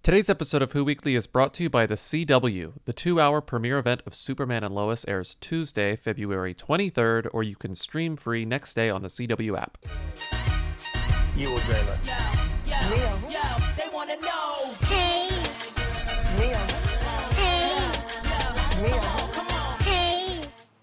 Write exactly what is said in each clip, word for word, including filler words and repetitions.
Today's episode of Who Weekly is brought to you by the C W. The two-hour premiere event of Superman and Lois airs Tuesday, February twenty-third, or you can stream free next day on the C W app. You will dream it. Yo, yo, Real. yo, they wanna know. Hey, Real. hey, Real. Come on. hey.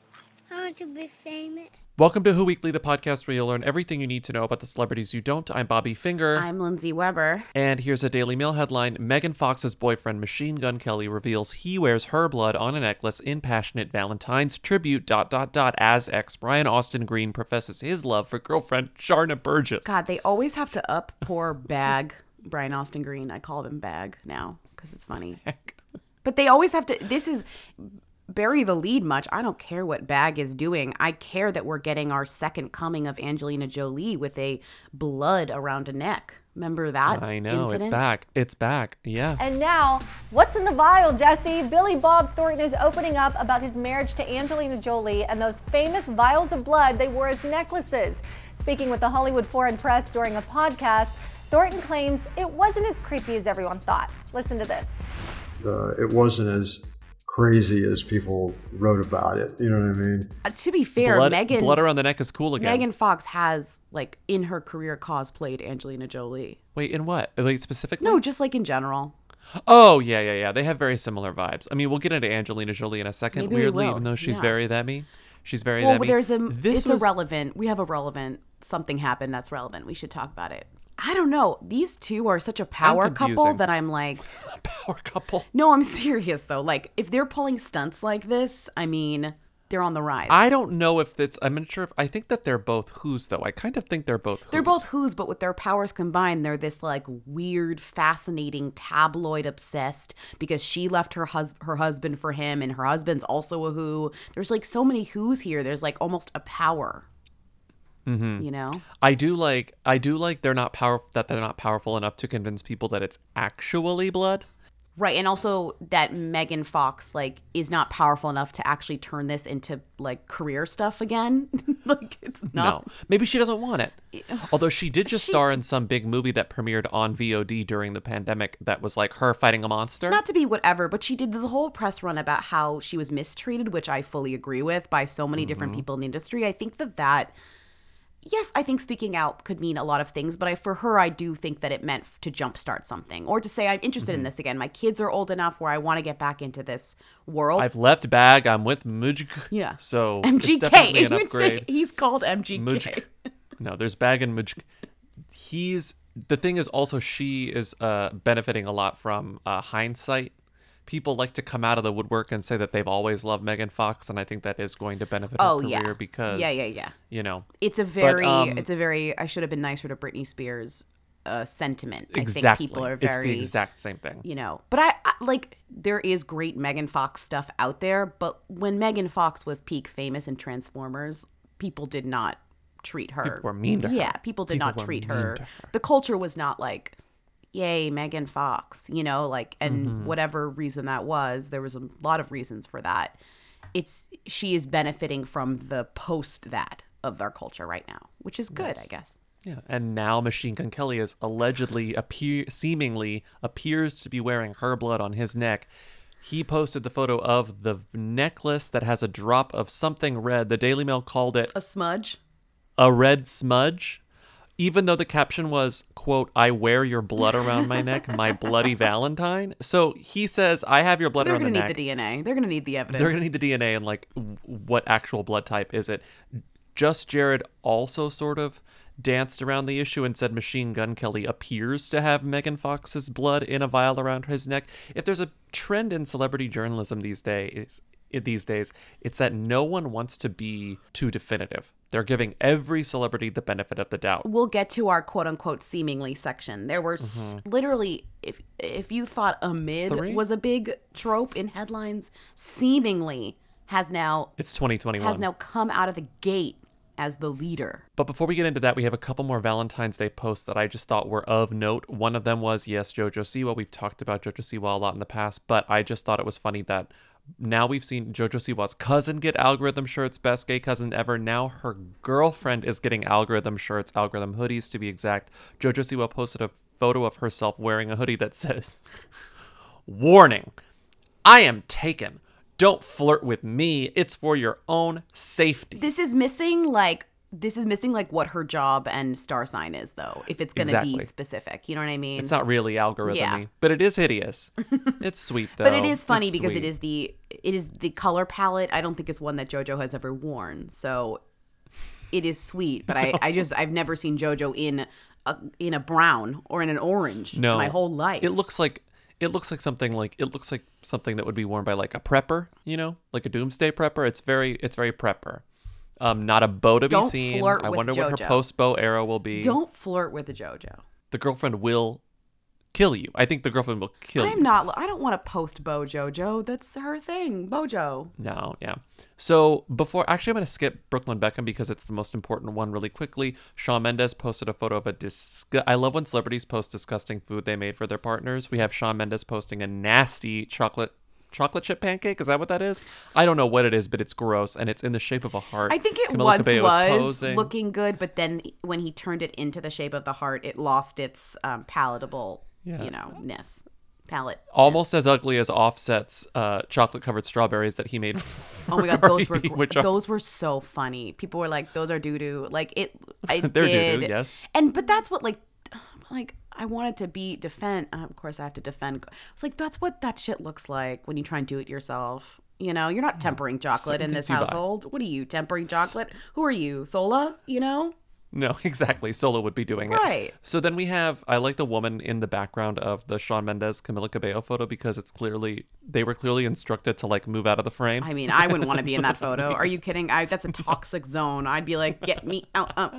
I want to be famous. Welcome to Who Weekly, the podcast where you'll learn everything you need to know about the celebrities you don't. I'm Bobby Finger. I'm Lindsay Weber. And here's a Daily Mail headline. Megan Fox's boyfriend, Machine Gun Kelly, reveals he wears her blood on a necklace in passionate Valentine's tribute, dot, dot, dot, as ex Brian Austin Green professes his love for girlfriend Sharna Burgess. God, they always have to up poor Bag, Brian Austin Green. I call him Bag now because it's funny. But they always have to, this is, bury the lead much. I don't care what Bag is doing. I care that we're getting our second coming of Angelina Jolie with a blood around a neck. Remember that I know, incident? it's back. It's back. Yeah. And now, what's in the vial, Jesse? Billy Bob Thornton is opening up about his marriage to Angelina Jolie and those famous vials of blood they wore as necklaces. Speaking with the Hollywood Foreign Press during a podcast, Thornton claims it wasn't as creepy as everyone thought. Listen to this. Uh, it wasn't as crazy as people wrote about it. You know what I mean? Uh, to be fair, blood, Megan blood around the neck is cool again. Megan Fox has, like, in her career cosplayed Angelina Jolie. Wait, in what? Like, specifically? No, just like in general. Oh, yeah, yeah, yeah. They have very similar vibes. I mean, we'll get into Angelina Jolie in a second, Maybe we weirdly, will, even though she's yeah. very that-me. She's very Well, that-me. there's a, This it's was... irrelevant. We have a relevant, something happened that's relevant. We should talk about it. I don't know. These two are such a power couple confusing. that I'm like, power couple. no, I'm serious though. Like, if they're pulling stunts like this, I mean, they're on the rise. I don't know if that's, I'm not sure if, I think that they're both who's, though. I kind of think they're both who's. They're both who's, but with their powers combined, they're this like weird, fascinating, tabloid obsessed because she left her hus- her husband for him, and her husband's also a who. There's like so many who's here. There's like almost a power. Mm-hmm. You know, I do like, I do like they're not power that they're not powerful enough to convince people that it's actually blood. right? And also that Megan Fox like is not powerful enough to actually turn this into like career stuff again. Like it's not. No, maybe she doesn't want it. Although she did just She- star in some big movie that premiered on V O D during the pandemic that was like her fighting a monster. Not to be whatever, but she did this whole press run about how she was mistreated, which I fully agree with by so many different Mm-hmm. people in the industry. I think that that, yes, I think speaking out could mean a lot of things, but I, for her, I do think that it meant f- to jumpstart something or to say, I'm interested Mm-hmm. in this again. My kids are old enough where I want to get back into this world. I've left Bag. I'm with Mujk. yeah. So M G K. it's definitely an You would say upgrade. He's called M G K. Mujk. No, there's Bag and Mujk. He's the thing is also she is uh, benefiting a lot from uh, hindsight. People like to come out of the woodwork and say that they've always loved Megan Fox, and I think that is going to benefit her Oh, career yeah. because Yeah, yeah, yeah. you know It's a very, um, it's a very, I should have been nicer to Britney Spears uh, sentiment. I exactly think people are very, it's the exact same thing. you know, but I, I like there is great Megan Fox stuff out there, but when Megan Fox was peak famous in Transformers, people did not treat her. People were mean to her. Yeah, people did People not were treat mean her. to her. The culture was not like, yay, Megan Fox, you know, like, and Mm-hmm. whatever reason that was, there was a lot of reasons for that. It's she is benefiting from the post that of our culture right now, which is good, I guess. Yeah, and now Machine Gun Kelly is allegedly appear seemingly appears to be wearing her blood on his neck. He posted the photo of the necklace that has a drop of something red. The Daily Mail called it A smudge. a red smudge, even though the caption was, quote, "I wear your blood around my neck, my bloody Valentine." So he says, I have your blood They're around the gonna need neck. the D N A. They're gonna need the evidence. They're going to need the D N A and like w- what actual blood type is it. Just Jared also sort of danced around the issue and said Machine Gun Kelly appears to have Megan Fox's blood in a vial around his neck. If there's a trend in celebrity journalism these days, these days, it's that no one wants to be too definitive. They're giving every celebrity the benefit of the doubt. We'll get to our quote unquote seemingly section. There were s literally, if if you thought amid Three? was a big trope in headlines, seemingly has now It's twenty twenty-one. has now come out of the gate as the leader. But before we get into that, we have a couple more Valentine's Day posts that I just thought were of note. One of them was, yes, Jojo Siwa. We've talked about Jojo Siwa a lot in the past, but I just thought it was funny that now we've seen Jojo Siwa's cousin get algorithm shirts, best gay cousin ever. Now her girlfriend is getting algorithm shirts, algorithm hoodies to be exact. Jojo Siwa posted a photo of herself wearing a hoodie that says, "Warning, I am taken. Don't flirt with me. It's for your own safety." This is missing like this is missing like what her job and star sign is though. If it's going to Exactly. be specific, you know what I mean? It's not really algorithmy, Yeah. but it is hideous. It's sweet though. But it is funny It's because sweet. it is the it is the color palette. I don't think it's one that JoJo has ever worn. So it is sweet, but I, I just I've never seen JoJo in a in a brown or in an orange No, my whole life. It looks like it looks like something like it looks like something that would be worn by like a prepper, you know, like a doomsday prepper. It's very it's very prepper. Um, not a bow to be Don't seen. flirt I with wonder what her JoJo. post bow era will be. Don't flirt with a JoJo. The girlfriend will kill you. I think the girlfriend will kill I'm you. not. I don't want to post Bo JoJo. That's her thing, Bojo. No, yeah. So before, actually, I'm going to skip Brooklyn Beckham because it's the most important one really quickly. Shawn Mendes posted a photo of a disgu- I love when celebrities post disgusting food they made for their partners. We have Shawn Mendes posting a nasty chocolate chocolate chip pancake. Is that what that is? I don't know what it is, but it's gross and it's in the shape of a heart. I think it Camila once Cabello is was posing. looking good, but then when he turned it into the shape of the heart, it lost its um, palatable, Yeah. you know, ness. Palate. Almost as ugly as Offset's uh, chocolate covered strawberries that he made. Oh my god, for those were Cardi B, gr- which are- those were so funny. People were like, "Those are doo doo." Like it, I They're did. doo-doo, yes. And but that's what like, like I wanted to be defend. Uh, of course, I have to defend. It's like that's what that shit looks like when you try and do it yourself. You know, you're not tempering chocolate Certain in this things you buy. household. What are you tempering chocolate? Who are you, Sola? You know. No, exactly. Solo would be doing it. Right. So then we have, I like the woman in the background of the Shawn Mendes Camila Cabello photo because it's clearly, they were clearly instructed to like move out of the frame. I mean, I wouldn't want to be in that photo. Are you kidding? I, that's a toxic zone. I'd be like, get me out. out.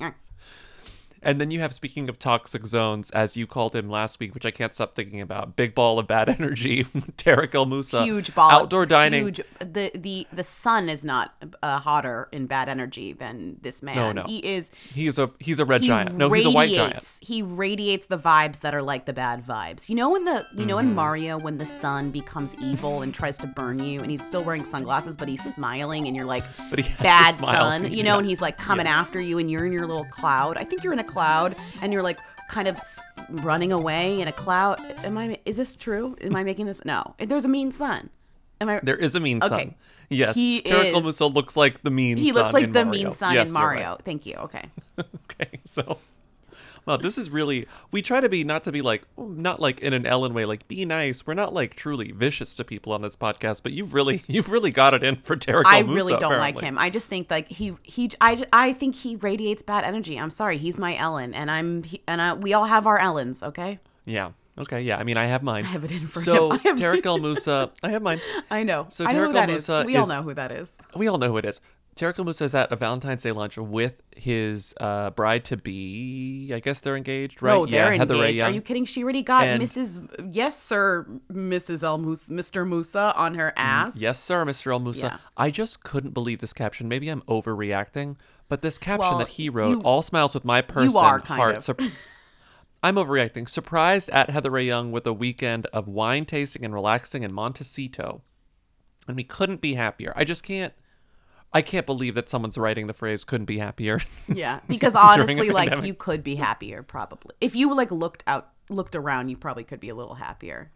And then you have, speaking of toxic zones, as you called him last week, which I can't stop thinking about, big ball of bad energy, Tarek El Moussa. Huge ball. Outdoor dining. Huge. The the the sun is not uh, hotter in bad energy than this man. No, no. He is. He's a, he's a red he giant. No, he's a white giant. radiates- He radiates the vibes that are like the bad vibes. You know in the you know Mm-hmm. in Mario when the sun becomes evil and tries to burn you, and he's still wearing sunglasses, but he's smiling, and you're like, But he has to bad smile. sun, you know, Yeah. and he's like coming after you, and you're in your little cloud. I think you're in a cloud, and you're like kind of s- running away in a cloud. Am I? Is this true? Am I making this? No. There's a mean sun. Am I? There is a mean Okay. sun. Yes. He Tarek El is- Moussa looks like the mean He sun looks like in the Mario. mean sun Yes, in you're right. Mario. Thank you. Okay. Okay, so well, this is really, we try to be not to be like, not like in an Ellen way, like be nice. We're not like truly vicious to people on this podcast, but you've really you've really got it in for Tarek I El Moussa, really don't like apparently. him. I just think like he he I, I think he radiates bad energy. I'm sorry, he's my Ellen, and I'm he, and I, we all have our Ellens. Okay. Yeah. Okay. Yeah. I mean, I have mine. I have it in for so him. I have- Tarek El Moussa, I have mine. I know. So I know Tarek who that El is. Moussa We all is- know who that is. We all know who it is. Tarek El Moussa is at a Valentine's Day lunch with his uh, bride to be. I guess they're engaged, right? No, they're yeah, Heather Ray engaged. Young. Are you kidding? She already got And- Missus Yes, sir, Missus El Mus, Mister Musa on her ass. Yes, sir, Mister El Moussa. Yeah. I just couldn't believe this caption. Maybe I'm overreacting, but this caption Well, that he wrote, you- all smiles with my person, are kind heart. of. Sur- I'm overreacting. Surprised at Heather Ray Young with a weekend of wine tasting and relaxing in Montecito. And we couldn't be happier. I just can't, I can't believe that someone's writing the phrase couldn't be happier. Yeah, because During a honestly, like pandemic. you could be happier probably. If you like looked out, looked around, you probably could be a little happier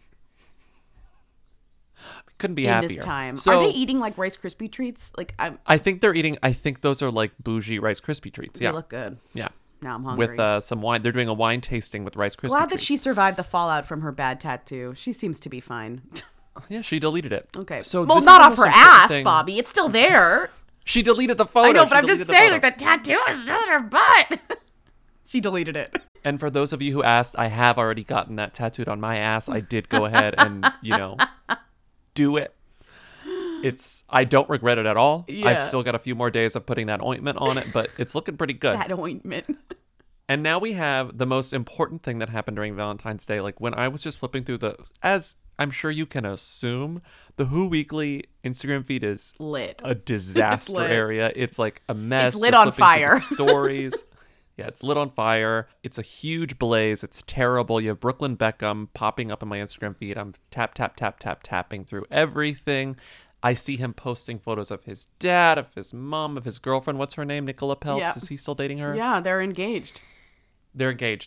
couldn't be in happier. this time. So, Are they eating like Rice Krispie treats? Like I'm, I think they're eating, I think those are like bougie Rice Krispie treats. they Yeah. look good. yeah. Now I'm hungry. With uh, some wine. They're doing a wine tasting with Rice Krispie Glad that treats. she survived the fallout from her bad tattoo. She seems to be fine. Yeah, she deleted it. Okay. So well, this is not the off most her important ass, thing. Bobby. It's still there. She deleted the photo. I know, She but I'm just deleted the saying, photo. like the tattoo is still in her butt. She deleted it. And for those of you who asked, I have already gotten that tattooed on my ass. I did go ahead and, you know, do it. It's, I don't regret it at all. Yeah. I've still got a few more days of putting that ointment on it, but it's looking pretty good. That ointment. And now we have the most important thing that happened during Valentine's Day. Like when I was just flipping through the, as I'm sure you can assume, the Who Weekly Instagram feed is Lit. a disaster lit. area. It's like a mess. It's lit We're on flipping through fire. the stories. Yeah, it's lit on fire. It's a huge blaze. It's terrible. You have Brooklyn Beckham popping up in my Instagram feed. I'm tap, tap, tap, tap, tapping through everything. I see him posting photos of his dad, of his mom, of his girlfriend. What's her name? Nicola Peltz. Yeah. Is he still dating her? Yeah, they're engaged. They're engaged.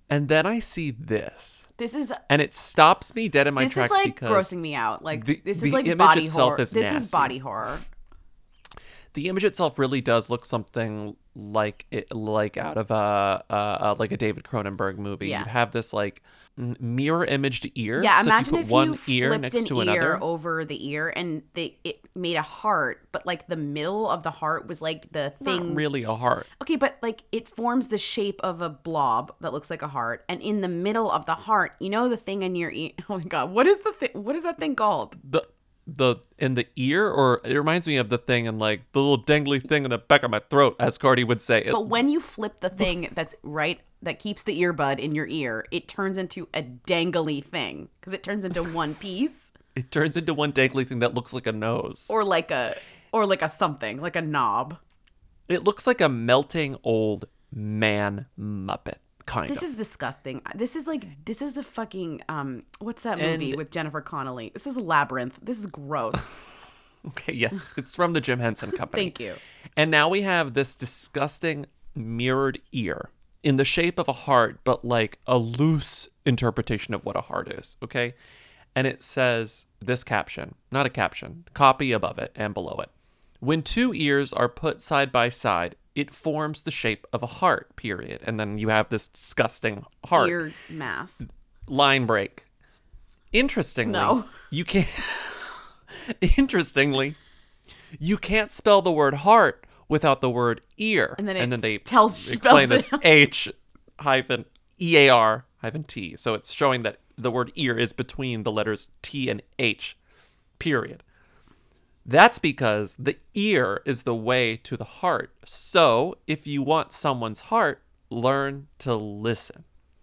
And then I see this, This is and it stops me dead in my this tracks is like because grossing me out. Like the- this the is like image body itself horror. is This is nasty. body horror. the image itself really does look something like it, like out of a, a, a like a David Cronenberg movie. Yeah. You have this like m- mirror imaged ear. Yeah, so imagine if you put if one you ear flipped next an to ear another. over the ear and the it made a heart, but like the middle of the heart was like the thing. Not really a heart. Okay, but like it forms the shape of a blob that looks like a heart, and in the middle of the heart, you know the thing in your ear. Oh my god, what is the thing? What is that thing called? The the in the ear, or it reminds me of the thing in like the little dangly thing in the back of my throat, as Cardi would say. It, But when you flip the thing that's right that keeps the earbud in your ear, it turns into a dangly thing because it turns into one piece it turns into one dangly thing that looks like a nose. or like a or like a something, like a knob. It looks like a melting old man Muppet, kind This of. is disgusting. This is like this is a fucking um what's that movie And- with Jennifer Connelly? This is Labyrinth. This is gross. Okay, yes, it's from the Jim Henson Company. Thank you. And now we have this disgusting mirrored ear in the shape of a heart, but like a loose interpretation of what a heart is, okay? And it says this caption, not a caption, copy above it and below it. When two ears are put side by side, it forms the shape of a heart, period. And then you have this disgusting heart. Ear mass. Line break. Interestingly, No. you can't. Interestingly, you can't spell the word heart without the word ear. And then it they tells- explain spells this it. H hyphen E A R hyphen T. So it's showing that the word ear is between the letters T and H. Period. That's because the ear is the way to the heart. So if you want someone's heart, learn to listen.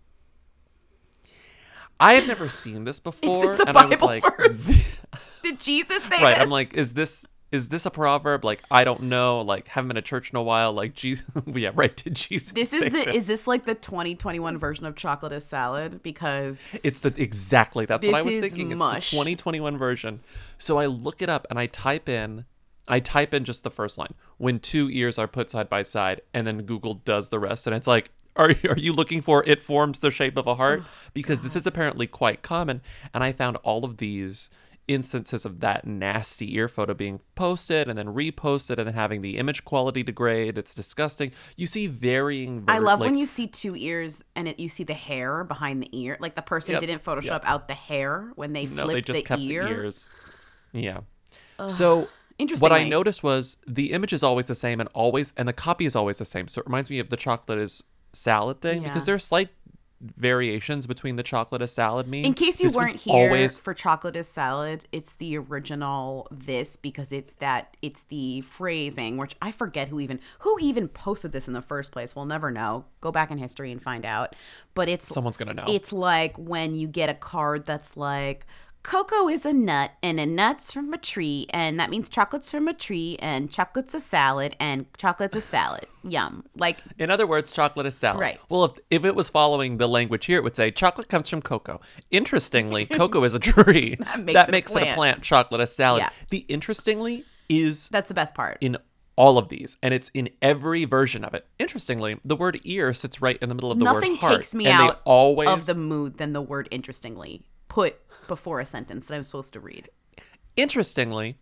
I had never seen this before, this a and I was Bible like, verse? Did Jesus say right? this? I'm like, is this is this a proverb? Like, I don't know. Like, haven't been to church in a while. Like, Jesus, yeah, right? Did Jesus? This is say the is this like the twenty twenty-one version of chocolate is salad? Because It's the exactly that's what I This was is thinking. It's mush. the twenty twenty-one version. So I look it up and I type in, I type in just the first line. When two ears are put side by side, and then Google does the rest, and it's like, are are you looking for it forms the shape of a heart? Because this is apparently quite common, and I found all of these instances of that nasty ear photo being posted and then reposted and then having the image quality degrade. It's disgusting. You see varying ver- I love like, when you see two ears and it, you see the hair behind the ear. Like the person Yeah, it's- didn't Photoshop yeah. out the hair when they no, flipped they just the kept ear. the ears. Yeah. So what I Interestingly- noticed was the image is always the same and always and the copy is always the same. So it reminds me of the chocolate is salad thing Yeah. because there are slight variations between the chocolate is salad meme. In case you This one's weren't here always for chocolate is salad, it's the original this because it's that it's the phrasing which I forget who even who even posted this in the first place. We'll never know. Go back in history and find out. But it's Someone's gonna know. It's like when you get a card that's like cocoa is a nut and a nut's from a tree and that means chocolate's from a tree and chocolate's a salad and chocolate's a salad. Yum. Like In other words, chocolate is salad. Right. Well, if, if it was following the language here, it would say chocolate comes from cocoa. Interestingly, cocoa is a tree. That makes that it a makes it a plant. plant. Chocolate is salad. Yeah. The interestingly is that's the best part. in all of these, and it's in every version of it. Interestingly, the word ear sits right in the middle of the Nothing word heart. takes me and they out always, of the mood than the word interestingly put before a sentence that I'm supposed to read. Interestingly,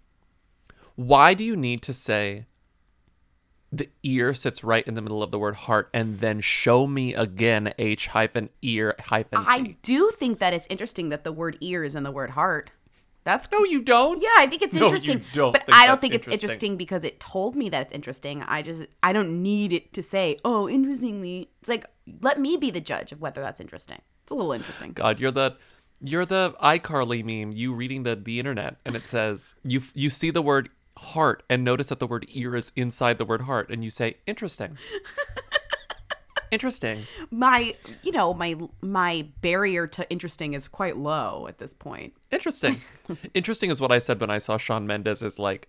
why do you need to say the ear sits right in the middle of the word heart and then show me again H hyphen ear hyphen T? I do think that it's interesting that the word ear is in the word heart. That's No, you don't. yeah, I think it's No, you interesting. don't but think I don't that's think it's interesting. interesting because it told me that it's interesting. I just I don't need it to say, "Oh, interestingly." It's like let me be the judge of whether that's interesting. It's a little interesting. God, you're the you're the iCarly meme. You reading the the internet, and it says you you see the word heart and notice that the word ear is inside the word heart, and you say interesting. Interesting. My, you know, my my barrier to interesting is quite low at this point. Interesting. Interesting is what I said when I saw Shawn Mendes' like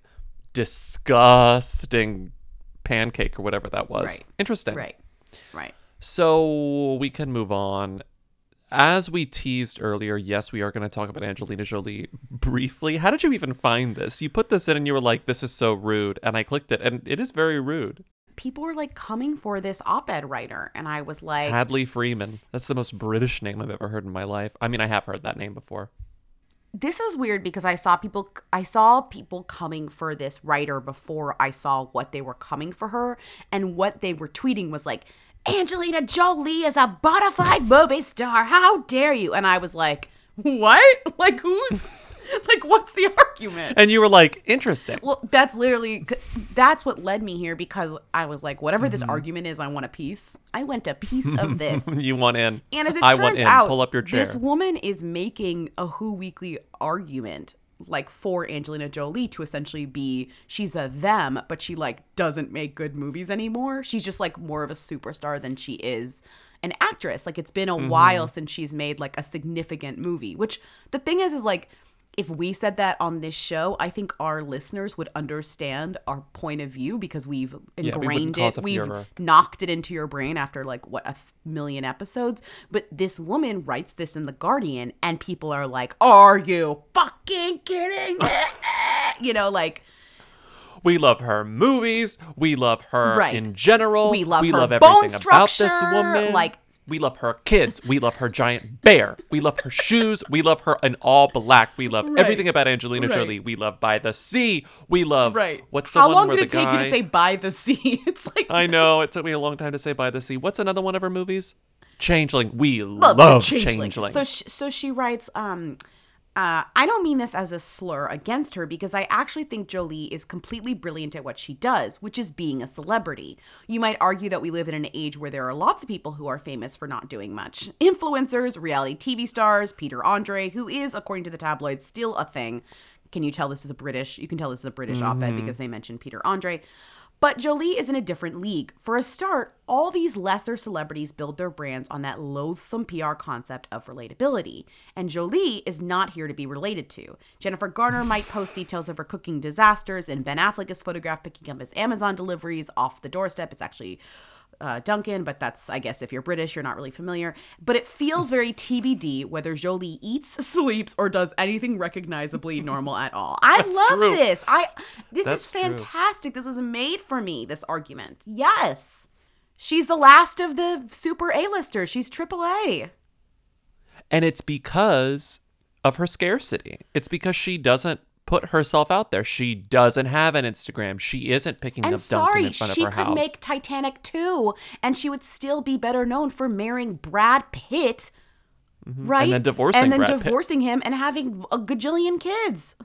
disgusting pancake or whatever that was. Right. Interesting. Right. Right. So we can move on. As we teased earlier, yes, we are going to talk about Angelina Jolie briefly. How did you even find this? You put this in and you were like, this is so rude. And I clicked it and it is very rude. people were like coming for this op-ed writer, and I was like, Hadley Freeman. That's the most British name I've ever heard in my life. I mean, I have heard that name before. this was weird because I saw people I saw people coming for this writer before I saw what they were coming for her, and what they were tweeting was like, Angelina Jolie is a bona fide movie star. How dare you? And I was like, what? Like, who's like, what's the argument? And you were like, interesting. Well, that's literally, that's what led me here, because I was like, whatever this argument is, I want a piece. I want a piece of this. You want in. And as it I turns want in. out, Pull up your chair. this woman is making a Who Weekly argument, like, for Angelina Jolie to essentially be, she's a them, but she, like, doesn't make good movies anymore. She's just, like, more of a superstar than she is an actress. Like, it's been a mm-hmm. while since she's made, like, a significant movie, which the thing is, is, like, if we said that on this show, I think our listeners would understand our point of view, because we've ingrained yeah, we it. We've furor. knocked it into your brain after like what a million episodes. But this woman writes this in The Guardian, and people are like, "Are you fucking kidding me?" You know, like, we love her movies. We love her Right. in general. We love we her love bone everything about this structure, woman. like- we love her kids. We love her giant bear. We love her shoes. We love her in all black. We love Right. everything about Angelina Right. Jolie. We love By the Sea. We love right? what's the How one long where did it the take guy... you to say "by the sea"? It's like I know, it took me a long time to say By the Sea. What's another one of her movies? Changeling. We love, love, the Changeling. Changeling. So she, so she writes, um, uh, I don't mean this as a slur against her, because I actually think Jolie is completely brilliant at what she does, which is being a celebrity. You might argue that we live in an age where there are lots of people who are famous for not doing much. Influencers, reality T V stars, Peter Andre, who is, according to the tabloids, still a thing. Can you tell this is a British? You can tell this is a British Mm-hmm. op-ed because they mentioned Peter Andre. But Jolie is in a different league. For a start, all these lesser celebrities build their brands on that loathsome P R concept of relatability. And Jolie is not here to be related to. Jennifer Garner might post details of her cooking disasters, and Ben Affleck is photographed picking up his Amazon deliveries off the doorstep. It's actually uh, Duncan, but that's, I guess, if you're British, you're not really familiar. But it feels very T B D whether Jolie eats, sleeps, or does anything recognizably normal at all. I That's love true. this. I This That's is true. fantastic. This is made for me, this argument. Yes. She's the last of the super A-listers. She's triple A. And it's because of her scarcity. It's because she doesn't put herself out there. She doesn't have an Instagram. She isn't picking And up Duncan sorry, in front she of her could house. make Titanic two, and she would still be better known for marrying Brad Pitt, right? And then divorcing And then Brad Pitt. divorcing him and having a gajillion kids.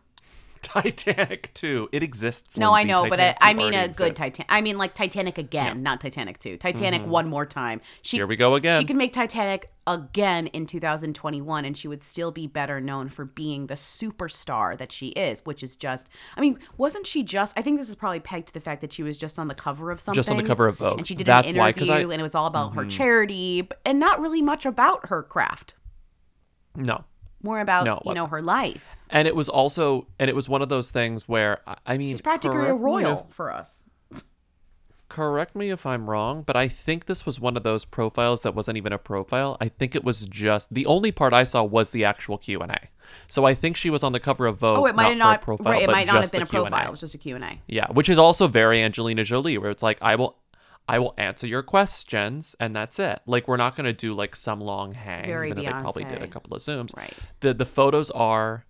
Titanic two. It exists. No, I Lindsay. know, but I, Titanic I two mean a already good exists. Titanic. I mean like Titanic again, Yeah. not Titanic two. Titanic one more time. She, Here we go again. She could make Titanic again in two thousand twenty-one, and she would still be better known for being the superstar that she is, which is just, I mean, wasn't she just, I think this is probably pegged to the fact that she was just on the cover of something. Just on the cover of Vogue. And she did That's an why, 'cause interview, I- and it was all about her charity, b- and not really much about her craft. No. More about, No, it you know, wasn't. her life. And it was also, and it was one of those things where, I- I mean, She's practically a correct me royal if- for us. Correct me if I'm wrong, but I think this was one of those profiles that wasn't even a profile. I think it was just, the only part I saw was the actual Q and A. So I think she was on the cover of Vogue. Oh, it might not have not, for a profile, right, it but might not have just been a the Q and A. profile. It was just a Q and A. Yeah, which is also very Angelina Jolie, where it's like, I will, I will answer your questions, and that's it. Like, we're not gonna do like some long hang, Very even though they probably did a Beyonce. couple of zooms. Right. The the photos are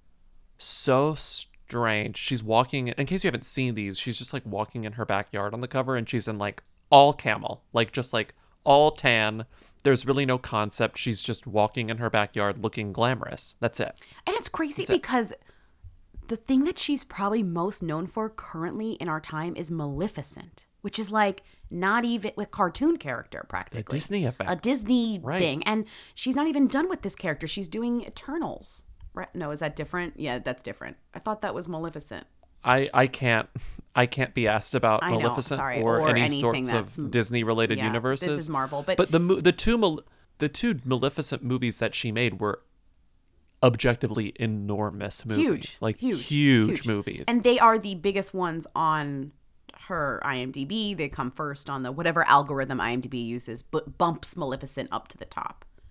so strange. She's walking. In case you haven't seen these, she's just like walking in her backyard on the cover, and she's in like all camel, like just like all tan. There's really no concept. She's just walking in her backyard looking glamorous. That's it. And it's crazy That's it. because the thing that she's probably most known for currently in our time is Maleficent, which is like not even a cartoon character practically. Disney effect. A Disney Right. thing. And she's not even done with this character. She's doing Eternals. Right? No, is that different? Yeah, that's different. I thought that was Maleficent. I, I can't I can't be asked about I know, Maleficent sorry, or, or any anything sorts that's- of Disney related yeah, universes. this is Marvel, but- but the mo- the two Mal- the two Maleficent movies that she made were objectively enormous movies, Huge. like huge, huge, movies. And they are the biggest ones on her IMDb. They come first on the whatever algorithm IMDb uses, but bumps Maleficent up to the top.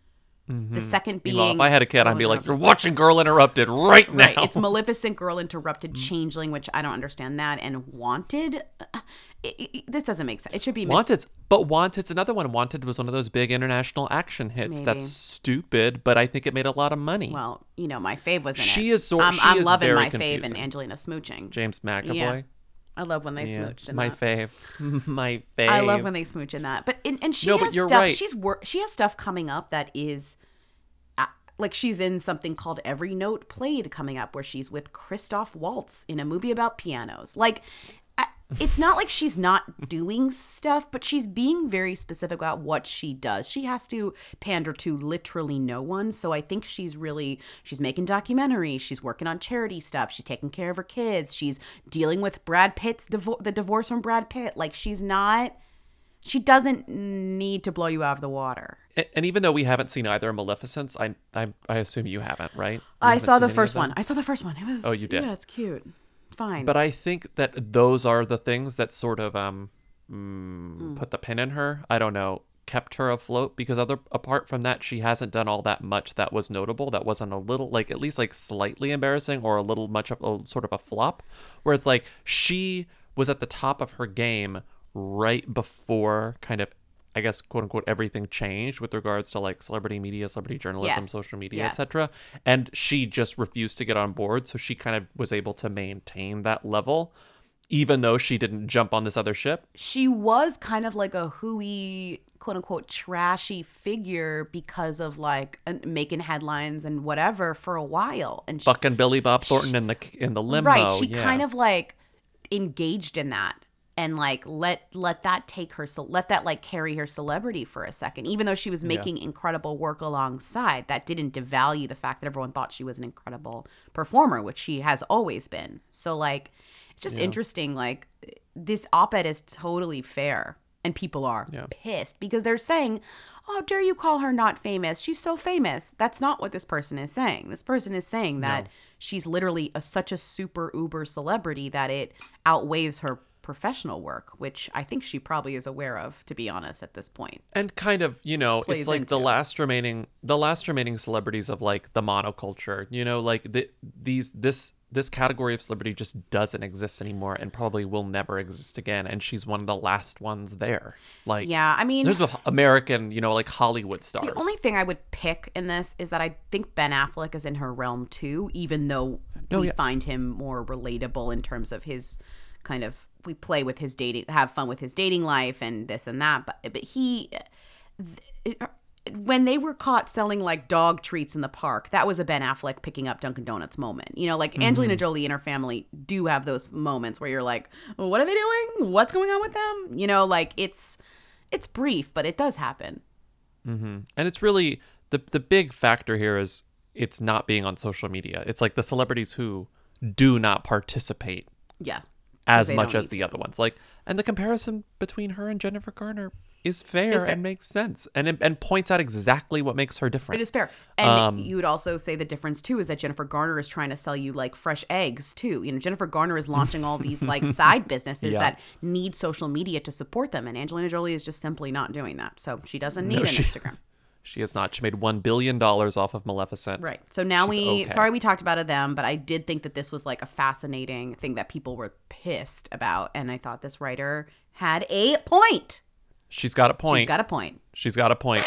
The second being, Meanwhile, if I had a kid, I'd Girl be like, "You're Interrupted. watching Girl Interrupted right now." Right, it's Maleficent, Girl Interrupted, Changeling, which I don't understand that, and Wanted. Uh, it- it- this doesn't make sense. It should be mis- Wanted's, but Wanted's another one. Wanted was one of those big international action hits. Maybe. That's stupid, but I think it made a lot of money. Well, you know, my fave was in it. She is sort- I'm, she I'm is loving very my fave and confusing. Angelina smooching. James McAvoy. Yeah. I love when they Yeah, smooch. In my that. fave. my fave. I love when they smooch in that. But and, and she No, has but you're stuff. right. She's work. She has stuff coming up that is, uh, like she's in something called Every Note Played coming up, where she's with Christoph Waltz in a movie about pianos. Like, I, it's not like she's not doing stuff, but she's being very specific about what she does. She has to pander to literally no one. So I think she's really she's making documentaries. She's working on charity stuff. She's taking care of her kids. She's dealing with Brad Pitt's divo- the divorce from Brad Pitt. Like she's not. She doesn't need to blow you out of the water. And, and even though we haven't seen either Maleficents, I I, I assume you haven't, right? You I haven't saw seen the any of first them? one. I saw the first one. It was. Oh, you did? Yeah, it's cute. Fine. But I think that those are the things that sort of um mm, Hmm. put the pin in her. I don't know, kept her afloat, because other apart from that, she hasn't done all that much that was notable. That wasn't a little like at least like slightly embarrassing or a little much of a sort of a flop. Where it's like she was at the top of her game right before kind of, I guess, quote unquote, everything changed with regards to like celebrity media, celebrity journalism, Yes. social media, Yes. et cetera. And she just refused to get on board. So she kind of was able to maintain that level, even though she didn't jump on this other ship. she was kind of like a hooey, quote unquote, trashy figure because of like uh, making headlines and whatever for a while. And she, Fucking Billy Bob Thornton in the in the limo. right, she yeah. kind of like engaged in that and like let let that take her so let that like carry her celebrity for a second, even though she was making incredible work alongside. That didn't devalue the fact that everyone thought she was an incredible performer, which she has always been. So like it's just interesting, like this op-ed is totally fair and people are Yeah. pissed because they're saying, oh, dare you call her not famous, she's so famous. That's not what this person is saying. This person is saying that she's literally a, such a super uber celebrity that it outweighs her professional work, which I think she probably is aware of, to be honest, at this point. And kind of, you know, Plays it's like the into. last remaining the last remaining celebrities of like the monoculture, you know, like the, these this this category of celebrity just doesn't exist anymore and probably will never exist again, and she's one of the last ones there. Like, Yeah, I mean, there's the American, you know, like Hollywood stars. the only thing I would pick in this is that I think Ben Affleck is in her realm too, even though No, we yeah. find him more relatable in terms of his kind of, we play with his dating, have fun with his dating life and this and that. But but he, it, when they were caught selling like dog treats in the park, that was a Ben Affleck picking up Dunkin' Donuts moment. You know, like Angelina Jolie and her family do have those moments where you're like, well, what are they doing? What's going on with them? You know, like it's it's brief, but it does happen. Mm-hmm. And it's really the the big factor here is it's not being on social media. It's like the celebrities who do not participate Yeah. as they much don't as need the to. other ones. Like, and the comparison between her and Jennifer Garner is fair, It's fair. and makes sense, and it- and points out exactly what makes her different. It is fair. And Um, you would also say the difference too is that Jennifer Garner is trying to sell you like fresh eggs too. You know, Jennifer Garner is launching all these like side businesses Yeah. that need social media to support them. And Angelina Jolie is just simply not doing that. So she doesn't need No, an she- Instagram. She has not. She made one billion dollars off of Maleficent. Right. So now She's we, okay. sorry we talked about it them, but I did think that this was like a fascinating thing that people were pissed about. And I thought this writer had a point. She's got a point. She's got a point. She's got a point.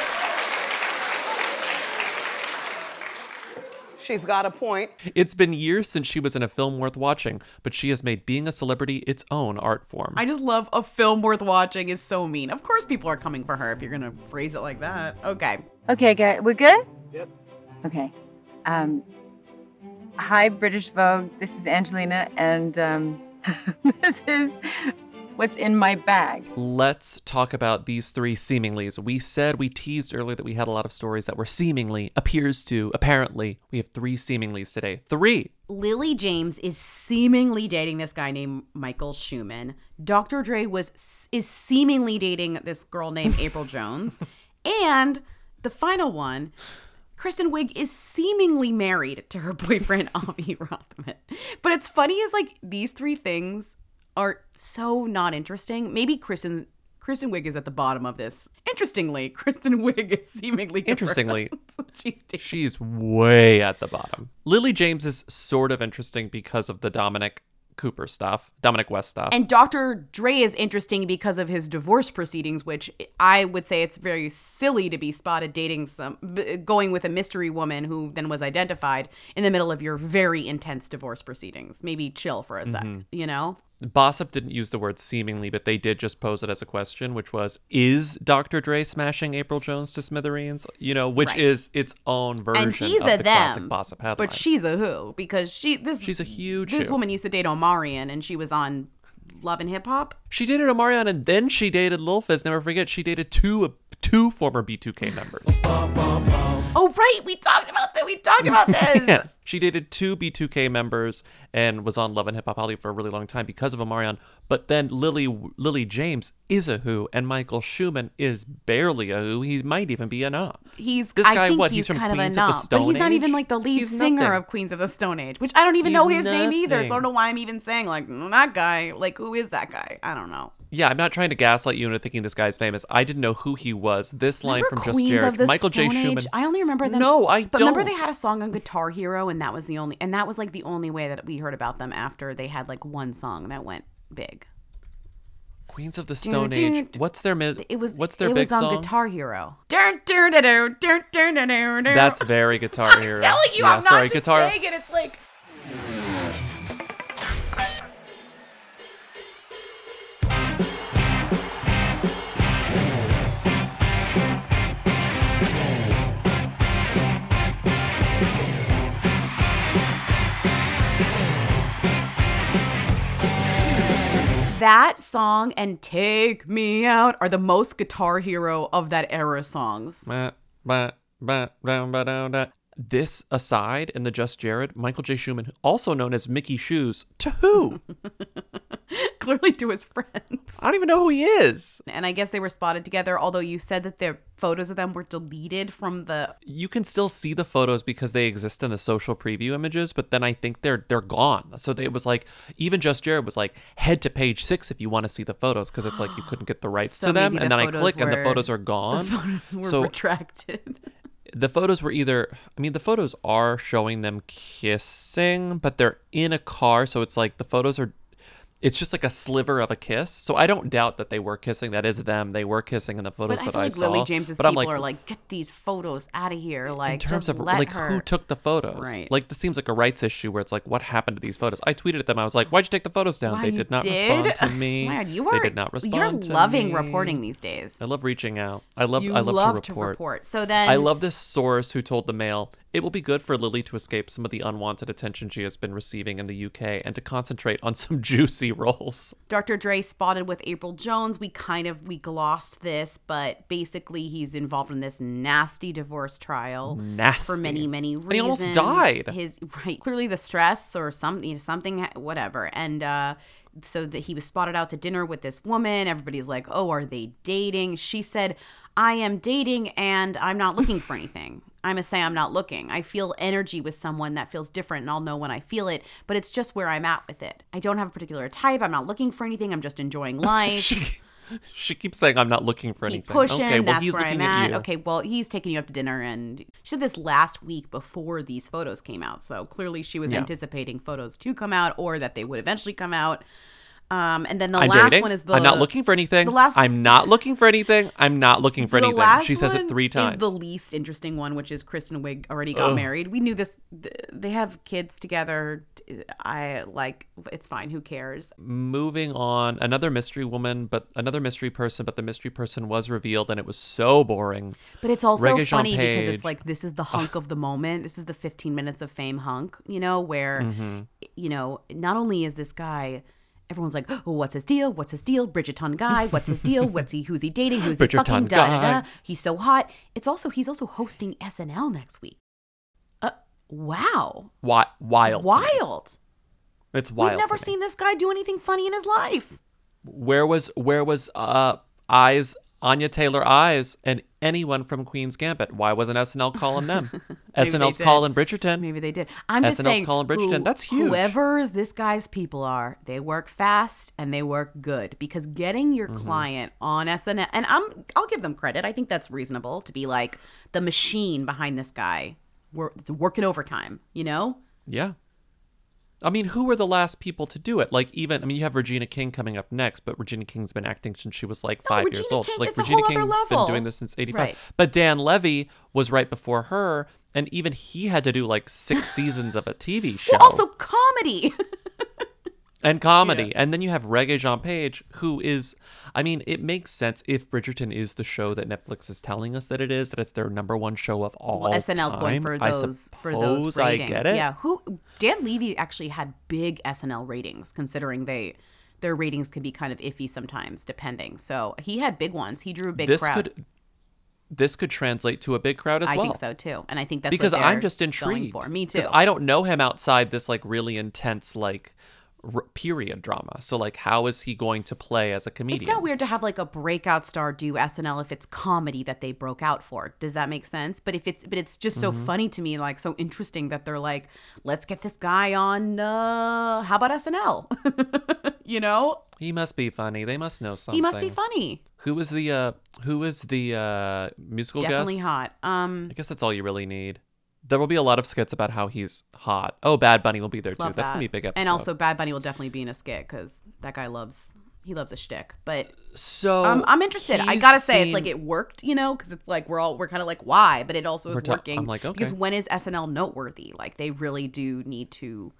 She's got a point. It's been years since she was in a film worth watching, but she has made being a celebrity its own art form. I just love a film worth watching is so mean. Of course people are coming for her if you're going to phrase it like that. Okay. Okay, guys, we're good? Yep. Okay. Um, hi, British Vogue. This is Angelina, and um, this is what's in my bag. Let's talk about these three seemingly's. We said, we teased earlier that we had a lot of stories that were seemingly, appears to, apparently. We have three seemingly's today. Three. Lily James is seemingly dating this guy named Michael Schumann. Doctor Dre was is seemingly dating this girl named April Jones. And the final one, Kristen Wiig is seemingly married to her boyfriend Avi Rothman. But it's funny is like these three things are so not interesting. Maybe Kristen Kristen Wiig is at the bottom of this. Interestingly, Kristen Wiig is seemingly the Interestingly, person she's dating. she's way at the bottom. Lily James is sort of interesting because of the Dominic Cooper stuff, Dominic West stuff. And Doctor Dre is interesting because of his divorce proceedings, which I would say it's very silly to be spotted dating some, going with a mystery woman who then was identified in the middle of your very intense divorce proceedings. Maybe chill for a sec, Mm-hmm. you know? Bossip didn't use the word seemingly, but they did just pose it as a question, which was, is Doctor Dre smashing April Jones to smithereens? You know, which Right. is its own version And he's of a the classic them, Bossip headline. but she's a who because she this She's a huge this who. woman used to date Omarion and she was on Love and Hip Hop. She dated Omarion and then she dated Lil Fizz. Never forget, she dated two two former B two K members. Oh right, we talked about that. We talked about this. Yeah. She dated two B two K members and was on Love and Hip Hop Hollywood for a really long time because of Omarion. But then Lily Lily James is a who, and Michael Schumann is barely a who. He might even be a nah. He's This I guy, think what? He's, He's from kind Queens of a of the knob, Stone but he's not even Age? like the lead He's singer nothing. of Queens of the Stone Age, which I don't even He's know his name either. So I nothing. don't know why I'm even saying like "Mm, that guy. Like who is that guy? I don't know. Yeah, I'm not trying to gaslight you into thinking this guy's famous. I didn't know who he was. This line Remember from Just Queens Jared, of the Michael J. Stone Age? Schumann. I only remember them. No, I but don't. remember they had a song on Guitar Hero, and that was the only, and that was like the only way that we heard about them after they had like one song that went big. Queens of the Stone dun, Age. What's their mid? It was. What's their it big was on song? Guitar Hero. Dun, dun, dun, dun, dun, dun, dun, dun, dun. That's very Guitar Hero. I'm telling you, yeah, I'm not sorry, just Guitar. saying it. It's like. That song and Take Me Out are the most Guitar Hero of that era songs. Ba, ba, ba, da, ba, da, da. This aside, in the Just Jared, Michael J. Schumann, also known as Mickey Shoes, to who? Clearly to his friends. I don't even know who he is. And I guess they were spotted together, although you said that their photos of them were deleted from the... You can still see the photos because they exist in the social preview images, but then I think they're they're gone. So they, it was like, even Just Jared was like, head to page six if you want to see the photos, because it's like you couldn't get the rights So to them. maybe And the then I photos click and the were- photos are gone. The photos were so retracted. the photos were either, I mean, the photos are showing them kissing, but they're in a car. So it's like the photos are, it's just like a sliver of a kiss. So I don't doubt that they were kissing. That is them. They were kissing in the photos But I that feel I like saw. Lily James's but I'm people like, are like, get these photos out of here. Like, in terms just of let like her. who took the photos, Right. like this seems like a rights issue where it's like, what happened to these photos? I tweeted at them. I was like, why'd you take the photos down? Wow, they you did not did? respond to me. Man, you they are, did not respond. You're to loving me. reporting these days. I love reaching out. I love. You I love, love to report. report. So then I love this source who told the Mail it will be good for Lily to escape some of the unwanted attention she has been receiving in the U K and to concentrate on some juicy roles. Doctor Dre spotted with April Jones. We kind of we glossed this, but basically he's involved in this nasty divorce trial Nasty. for many, many reasons. And he almost died. His right, clearly the stress or something, something, whatever. And uh, so that he was spotted out to dinner with this woman. Everybody's like, "Oh, are they dating?" She said, "I am dating, and I'm not looking for anything." I'm gonna say I'm not looking. I feel energy with someone that feels different, and I'll know when I feel it, but it's just where I'm at with it. I don't have a particular type. I'm not looking for anything. I'm just enjoying life. she, she keeps saying I'm not looking for Keep anything. pushing. Okay, well That's he's where I'm looking at. you. Okay, well, he's taking you up to dinner, and she said this last week before these photos came out. So clearly she was Yeah. anticipating photos to come out or that they would eventually come out. Um, and then the I'm last dating. one is the I'm not looking for anything. the last- I'm not looking for anything. I'm not looking for the anything. last She says it one three times. Is the least interesting one, which is Kristen Wiig already got Ugh. married. We knew this. th- They have kids together. I like. It's fine. Who cares? Moving on, another mystery woman, but another mystery person, but the mystery person was revealed, and it was so boring. But it's also Regé-Jean funny because Page. it's like this is the hunk of the moment. This is the fifteen minutes of fame hunk, you know, where, Mm-hmm. you know, not only is this guy, everyone's like, oh, what's his deal? What's his deal? Bridgerton guy. What's his deal? What's he? Who's he dating? Who's he Bridgerton fucking? Da, da, da. guy. He's so hot. It's also he's also hosting S N L next week. Uh, wow, Wi- wild. to me. wild. It's wild. We've never to me. seen this guy do anything funny in his life. Where was where was uh Eyes Anya Taylor Eyes and anyone from Queen's Gambit? Why wasn't S N L calling them? Maybe S N L's they did. Colin Bridgerton. Maybe they did. I'm just S N L's saying, Colin Bridgerton, who- that's huge. Whoever's this guy's people are, they work fast and they work good because getting your Mm-hmm. client on S N L, and I'm, I'll give them credit. I think that's reasonable to be like the machine behind this guy. We're it's working overtime, you know? Yeah. I mean, who were the last people to do it? Like, even, I mean, you have Regina King coming up next, but Regina King's been acting since she was like five years Regina old. King, so, like, it's a Regina whole other King's level. been doing this since eighty-five. Right. But Dan Levy was right before her, and even he had to do like six seasons of a T V show. Well, also comedy. and comedy. And then you have Regé Jean Page, who is, I mean, it makes sense if Bridgerton is the show that Netflix is telling us that it is, that it's their number one show of all Well, S N L's going time. for I those for those suppose I ratings. get it. Yeah, who Dan Levy actually had big S N L ratings, considering they their ratings can be kind of iffy sometimes, depending. So he had big ones. He drew a big This crowd. could this could translate to a big crowd as I well. think so too, and I think that's because what I'm they're just going intrigued. for. Me too. Because I don't know him outside this like really intense like r- period drama. So like, how is he going to play as a comedian? It's not weird to have like a breakout star do S N L if it's comedy that they broke out for. Does that make sense? But if it's but it's just so Mm-hmm. funny to me, like so interesting that they're like, let's get this guy on. Uh, how about S N L? You know, He must be funny. They must know something. he must be funny. Who is the uh who is the uh musical Definitely guest? hot. Um, I guess that's all you really need. There will be a lot of skits about how he's hot. Oh, Bad Bunny will be there too. love That's that. gonna be a big episode. And also, Bad Bunny will definitely be in a skit because that guy loves he loves a shtick. But so um, I'm interested. I he's gotta say, it's seen- like it worked, you know, because it's like we're all we're kind of like why, but it also is We're ta- working. I'm like, okay. Because when is S N L noteworthy? Like they really do need to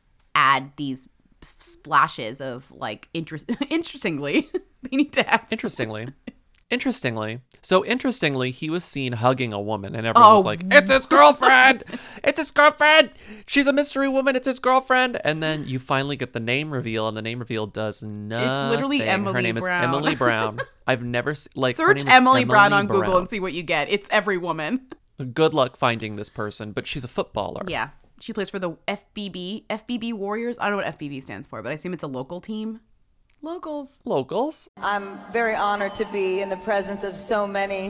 add these splashes of like interest. Interestingly, they need to have some- Interestingly. Interestingly. So interestingly, he was seen hugging a woman and everyone was Oh. like, it's his girlfriend! It's his girlfriend! She's a mystery woman, it's his girlfriend! And then you finally get the name reveal, and the name reveal does nothing. literally Her Emily name Brown. is Emily Brown. I've never seen like her Search name is Emily Brown on Brown. Google and see what you get. It's every woman. Good luck finding this person, but she's a footballer. Yeah. She plays for the F B B, F B B Warriors. I don't know what F B B stands for, but I assume it's a local team. Locals. Locals. I'm very honored to be in the presence of so many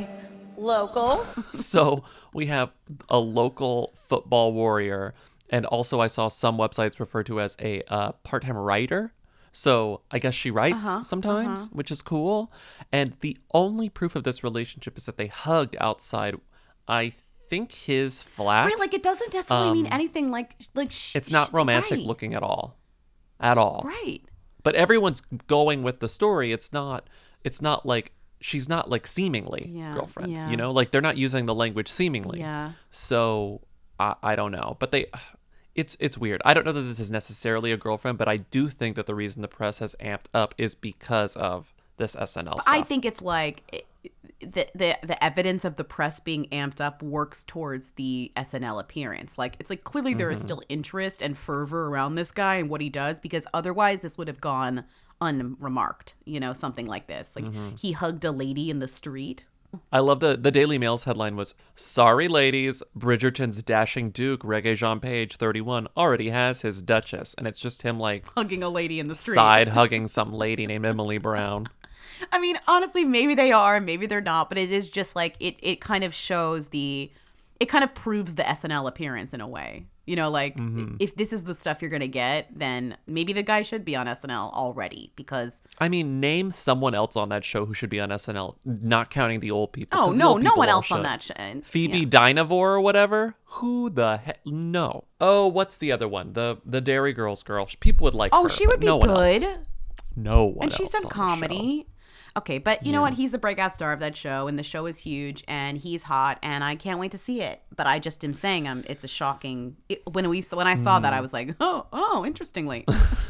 locals. So we have a local football warrior, and also I saw some websites referred to as a uh, part-time writer. So I guess she writes Uh-huh, sometimes, uh-huh. which is cool. And the only proof of this relationship is that they hugged outside, I think, his flat. Right, like it doesn't necessarily mean Um, anything like like sh- It's not sh- romantic right, looking at all, at all. Right. But everyone's going with the story. It's not. It's not like she's not like seemingly Yeah, girlfriend. yeah. You know, like they're not using the language seemingly. Yeah. So I, I don't know, but they. It's it's weird. I don't know that this is necessarily a girlfriend, but I do think that the reason the press has amped up is because of this S N L stuff. I think it's like it- the the the evidence of the press being amped up works towards the S N L appearance. Like it's like clearly there is Mhm. still interest and fervor around this guy and what he does, because otherwise this would have gone unremarked. You know, something like this. Like Mhm. he hugged a lady in the street. I love the the Daily Mail's headline was, "Sorry ladies, Bridgerton's dashing duke Regé Jean Page, thirty-one, already has his duchess," and it's just him like Hugging a lady in the street. side hugging some lady named Emily Brown. I mean, honestly, maybe they are, maybe they're not, but it is just like it it kind of shows the it kind of proves the S N L appearance in a way. You know, like Mhm. if this is the stuff you're going to get, then maybe the guy should be on S N L already, because I mean, name someone else on that show who should be on S N L, not counting the old people. Oh, 'cause the no, old no people one all else on should. that show. Phoebe Yeah. Dynevor or whatever? Who the heck? No. Oh, what's the other one? The the Dairy Girls girl. People would like Oh, her, she but would be no one good. else. No one And she's else done on the comedy. Okay, but you know Yeah. what? He's the breakout star of that show, and the show is huge, and he's hot, and I can't wait to see it. But I just am saying, um, it's a shocking. It, when we when I saw that, I Mm. was like, oh, oh, interestingly.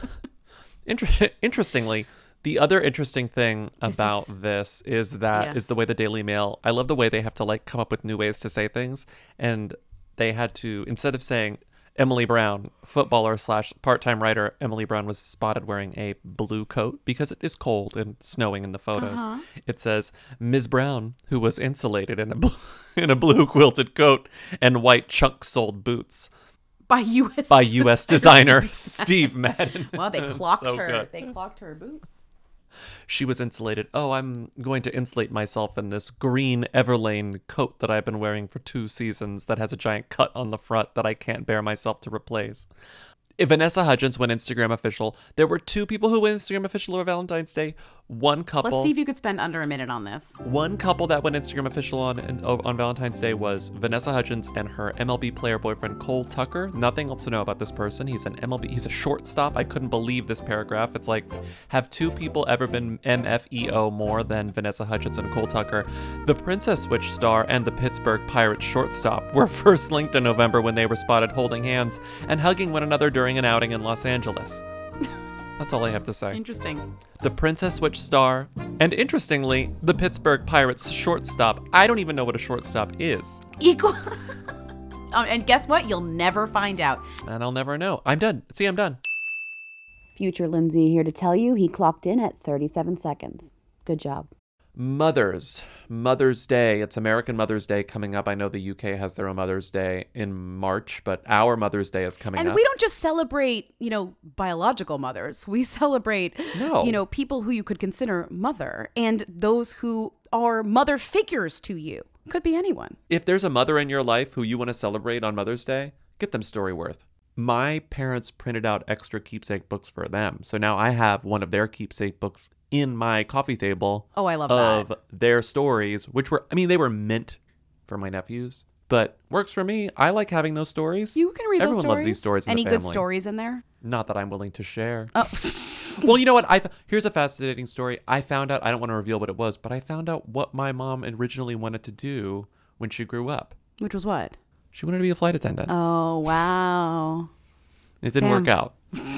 Inter- interestingly, the other interesting thing This about is- this is that is Yeah. the way the Daily Mail. I love the way they have to like come up with new ways to say things, and they had to, instead of saying Emily Brown, footballer slash part-time writer, Emily Brown was spotted wearing a blue coat because it is cold and snowing in the photos. Uh-huh. It says Miz Brown, who was insulated in a blue, in a blue quilted coat and white chunk-soled boots. By U S by U S designer Steve Madden. Well, they It's clocked so her. good. They clocked her boots. She was insulated. Oh, I'm going to insulate myself in this green Everlane coat that I've been wearing for two seasons that has a giant cut on the front that I can't bear myself to replace. If Vanessa Hudgens went Instagram official, there were two people who went Instagram official over Valentine's Day. One couple. Let's see if you could spend under a minute on this. One couple that went Instagram official on on Valentine's Day was Vanessa Hudgens and her M L B player boyfriend Cole Tucker. Nothing else to know about this person. He's an M L B. He's a shortstop. I couldn't believe this paragraph. It's like, have two people ever been M F E O more than Vanessa Hudgens and Cole Tucker? The Princess Switch star and the Pittsburgh Pirates shortstop were first linked in November when they were spotted holding hands and hugging one another during an outing in Los Angeles. That's all I have to say. Interesting. The Princess Switch star, and interestingly, the Pittsburgh Pirates shortstop. I don't even know what a shortstop is. Equal. um, and guess what? You'll never find out. And I'll never know. I'm done. See, I'm done. Future Lindsay here to tell you he clocked in at thirty-seven seconds. Good job. Mothers. Mother's Day. It's American Mother's Day coming up. I know the U K has their own Mother's Day in March, but our Mother's Day is coming And up. we don't just celebrate, you know, biological mothers. We celebrate, No. you know, people who you could consider mother and those who are mother figures to you. Could be anyone. If there's a mother in your life who you want to celebrate on Mother's Day, get them Storyworth. My parents printed out extra keepsake books for them. So now I have one of their keepsake books in my coffee table. Oh, I love of that. their stories, which were, I mean, they were meant for my nephews, but works for me. I like having those stories. You can read Everyone those stories. loves these stories in Any the good family. stories in there? Not that I'm willing to share. Oh. Well, you know what? I th- here's a fascinating story. I found out, I don't want to reveal what it was, but I found out what my mom originally wanted to do when she grew up. Which was what? She wanted to be a flight attendant. Oh, wow. It didn't Damn. work out.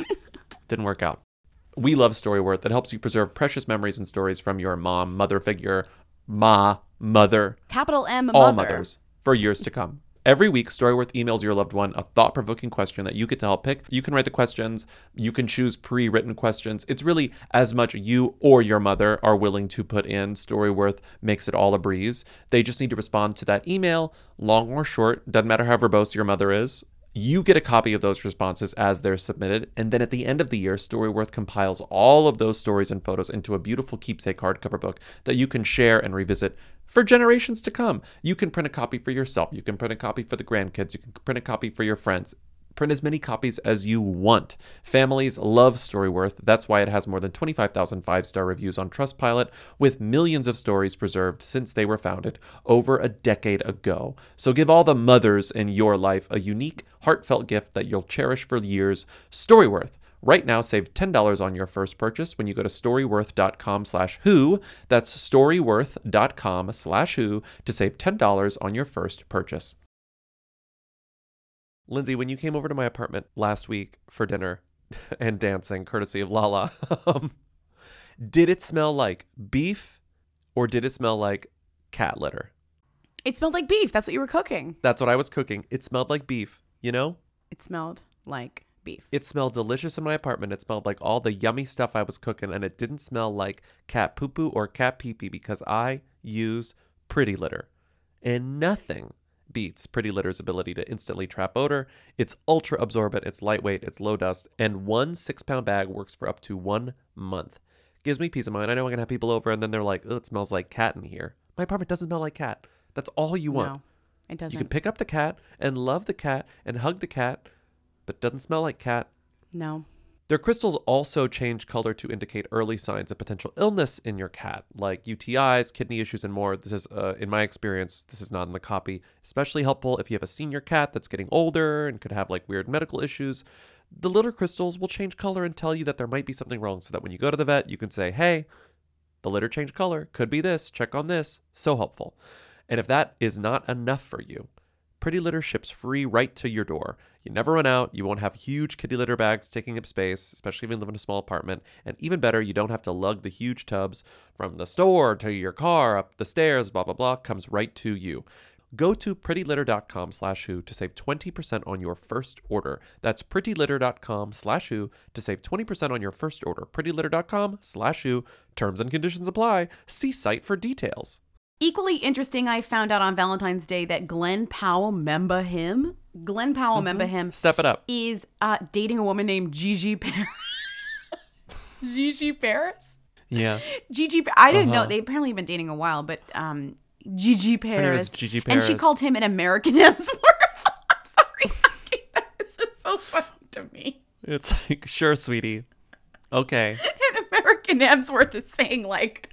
Didn't work out. We love Storyworth. That helps you preserve precious memories and stories from your mom, mother figure, ma, mother, Capital M all mother. mothers for years to come. Every week, Storyworth emails your loved one a thought-provoking question that you get to help pick. You can write the questions. You can choose pre-written questions. It's really as much you or your mother are willing to put in. Storyworth makes it all a breeze. They just need to respond to that email, long or short. Doesn't matter how verbose your mother is. You get a copy of those responses as they're submitted, and then at the end of the year, Storyworth compiles all of those stories and photos into a beautiful keepsake hardcover book that you can share and revisit for generations to come. You can print a copy for yourself. You can print a copy for the grandkids. You can print a copy for your friends. Print as many copies as you want. Families love Storyworth. That's why it has more than twenty-five thousand five-star reviews on Trustpilot, with millions of stories preserved since they were founded over a decade ago. So give all the mothers in your life a unique, heartfelt gift that you'll cherish for years. Storyworth. Right now, save ten dollars on your first purchase when you go to storyworth.com slash who. That's storyworth.com slash who to save ten dollars on your first purchase. Lindsay, when you came over to my apartment last week for dinner and dancing, courtesy of Lala, um, did it smell like beef or did it smell like cat litter? It smelled like beef. That's what you were cooking. That's what I was cooking. It smelled like beef, you know? It smelled like beef. It smelled delicious in my apartment. It smelled like all the yummy stuff I was cooking, and it didn't smell like cat poo-poo or cat pee-pee because I use Pretty Litter. And nothing beats Pretty Litter's ability to instantly trap odor. It's ultra absorbent, it's lightweight, it's low dust, and one six-pound bag works for up to one month. Gives me peace of mind. I know I'm going to have people over, and then they're like, oh, it smells like cat in here. My apartment doesn't smell like cat. That's all you want. No, it doesn't. You can pick up the cat and love the cat and hug the cat, but it doesn't smell like cat. No. Their crystals also change color to indicate early signs of potential illness in your cat, like U T Is, kidney issues, and more. This is, uh, in my experience, this is not in the copy. Especially helpful if you have a senior cat that's getting older and could have like weird medical issues. The litter crystals will change color and tell you that there might be something wrong, so that when you go to the vet, you can say, hey, the litter changed color. Could be this. Check on this. So helpful. And if that is not enough for you, Pretty Litter ships free right to your door. You never run out. You won't have huge kitty litter bags taking up space, especially if you live in a small apartment. And even better, you don't have to lug the huge tubs from the store to your car, up the stairs, blah, blah, blah. Comes right to you. Go to prettylitter.com slash who to save twenty percent on your first order. That's prettylitter.com slash who to save twenty percent on your first order. prettylitter.com slash who. Terms and conditions apply. See site for details. Equally interesting, I found out on Valentine's Day that Glenn Powell, member him, Glenn Powell, Mm-hmm. member him, Step it up. is uh, dating a woman named Gigi Paris. Gigi Paris? Yeah. Gigi, I didn't Uh-huh. know. They apparently have been dating a while, but um, Gigi Paris. name is Gigi And she Paris. called him an American Hemsworth. I'm sorry. This is so funny to me. It's like, sure, sweetie. Okay. An American Hemsworth is saying, like,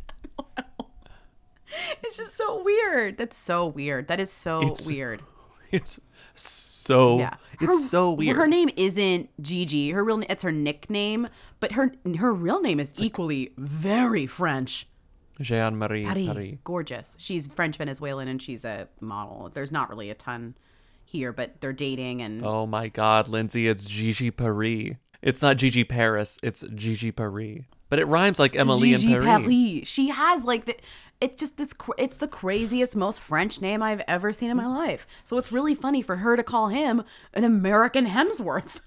it's just so weird. That's so weird. That is so It's- weird. It's so Yeah, it's Her- so weird. Her name isn't Gigi. Her real it's her nickname, but her her real name is equally very French. Jean Marie Paris. Paris. Gorgeous. She's French Venezuelan and she's a model. There's not really a ton here, but they're dating and Oh my God, Lindsay, it's Gigi Paris. It's not Gigi Paris. It's Gigi Paris. But it rhymes like Emily Gigi and Paris. Paris. She has like the. It's just this. cr- It's the craziest, most French name I've ever seen in my life. So it's really funny for her to call him an American Hemsworth.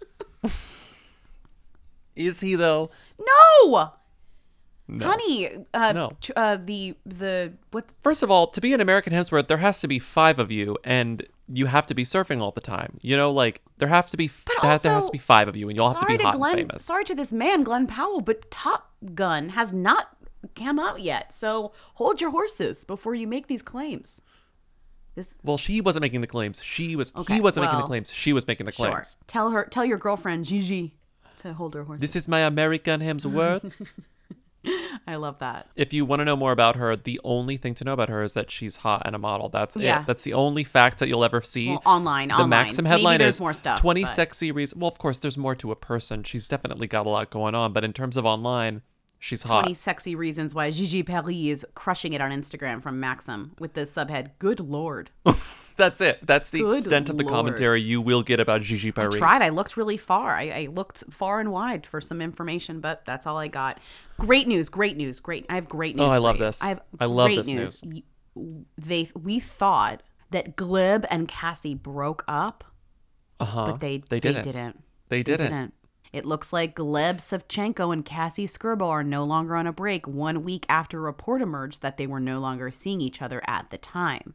Is he though? No, No. honey. Uh, No. ch- uh, the the what? First of all, to be an American Hemsworth, there has to be five of you, and you have to be surfing all the time. You know, like there have to be But there has- there has also, to be five of you, and you all have to sorry be hot Glenn, and famous. Sorry to this man, Glenn Powell, but Top Gun has not come out yet. So hold your horses before you make these claims. This Well, she wasn't making the claims. She was. Okay, he wasn't making well, the claims. She was making the sure. claims. Tell her. Tell your girlfriend Gigi to hold her horses. This is my American Hemsworth. I love that. If you want to know more about her, the only thing to know about her is that she's hot and a model. That's Yeah. it. That's the only fact that you'll ever see. Well, online, The online. Maxim Maybe headline there's is more stuff, twenty but- sexy reasons. Well, of course, there's more to a person. She's definitely got a lot going on, but in terms of online, she's hot. twenty sexy reasons why Gigi Paris is crushing it on Instagram from Maxim with the subhead, "Good Lord." That's it. That's the Good extent of the Lord. commentary you will get about Gigi I Paris. tried. I looked really far. I, I looked far and wide for some information, but that's all I got. Great news. Great news. Great. I have great news. Oh, I for love you. this. I have I love great this news. Y- They we thought that Gleb and Cassie broke up, Uh-huh. but they They didn't. didn't. They didn't. It looks like Gleb Savchenko and Cassie Skirbo are no longer on a break one week after a report emerged that they were no longer seeing each other at the time.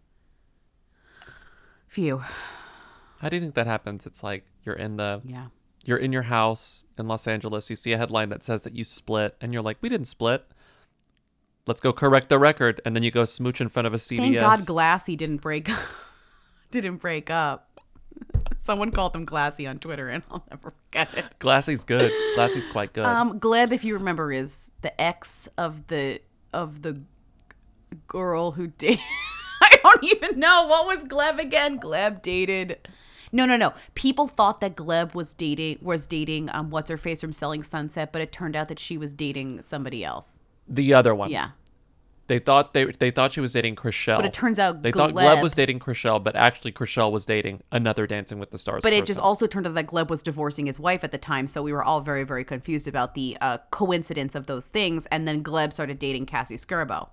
Phew. How do you think that happens? It's like you're in the Yeah. you're in your house in Los Angeles. You see a headline that says that you split, and you're like, "We didn't split. Let's go correct the record." And then you go smooch in front of a C D S. Thank God Glassy didn't break didn't break up. Someone called him Glassy on Twitter, and I'll never forget it. Glassy's good. Glassy's quite good. Um, Gleb, if you remember, is the ex of the of the girl who dated. I don't even know what was Gleb again. Gleb dated. No, no, no. People thought that Gleb was dating was dating um what's her face from Selling Sunset, but it turned out that she was dating somebody else. The other one. Yeah. They thought they they thought she was dating Chriselle. But it turns out they thought Gleb- Gleb was dating Chriselle, but actually Chriselle was dating another Dancing with the Stars. But it person. just also turned out that Gleb was divorcing his wife at the time, so we were all very, very confused about the uh, coincidence of those things. And then Gleb started dating Cassie Skirbo,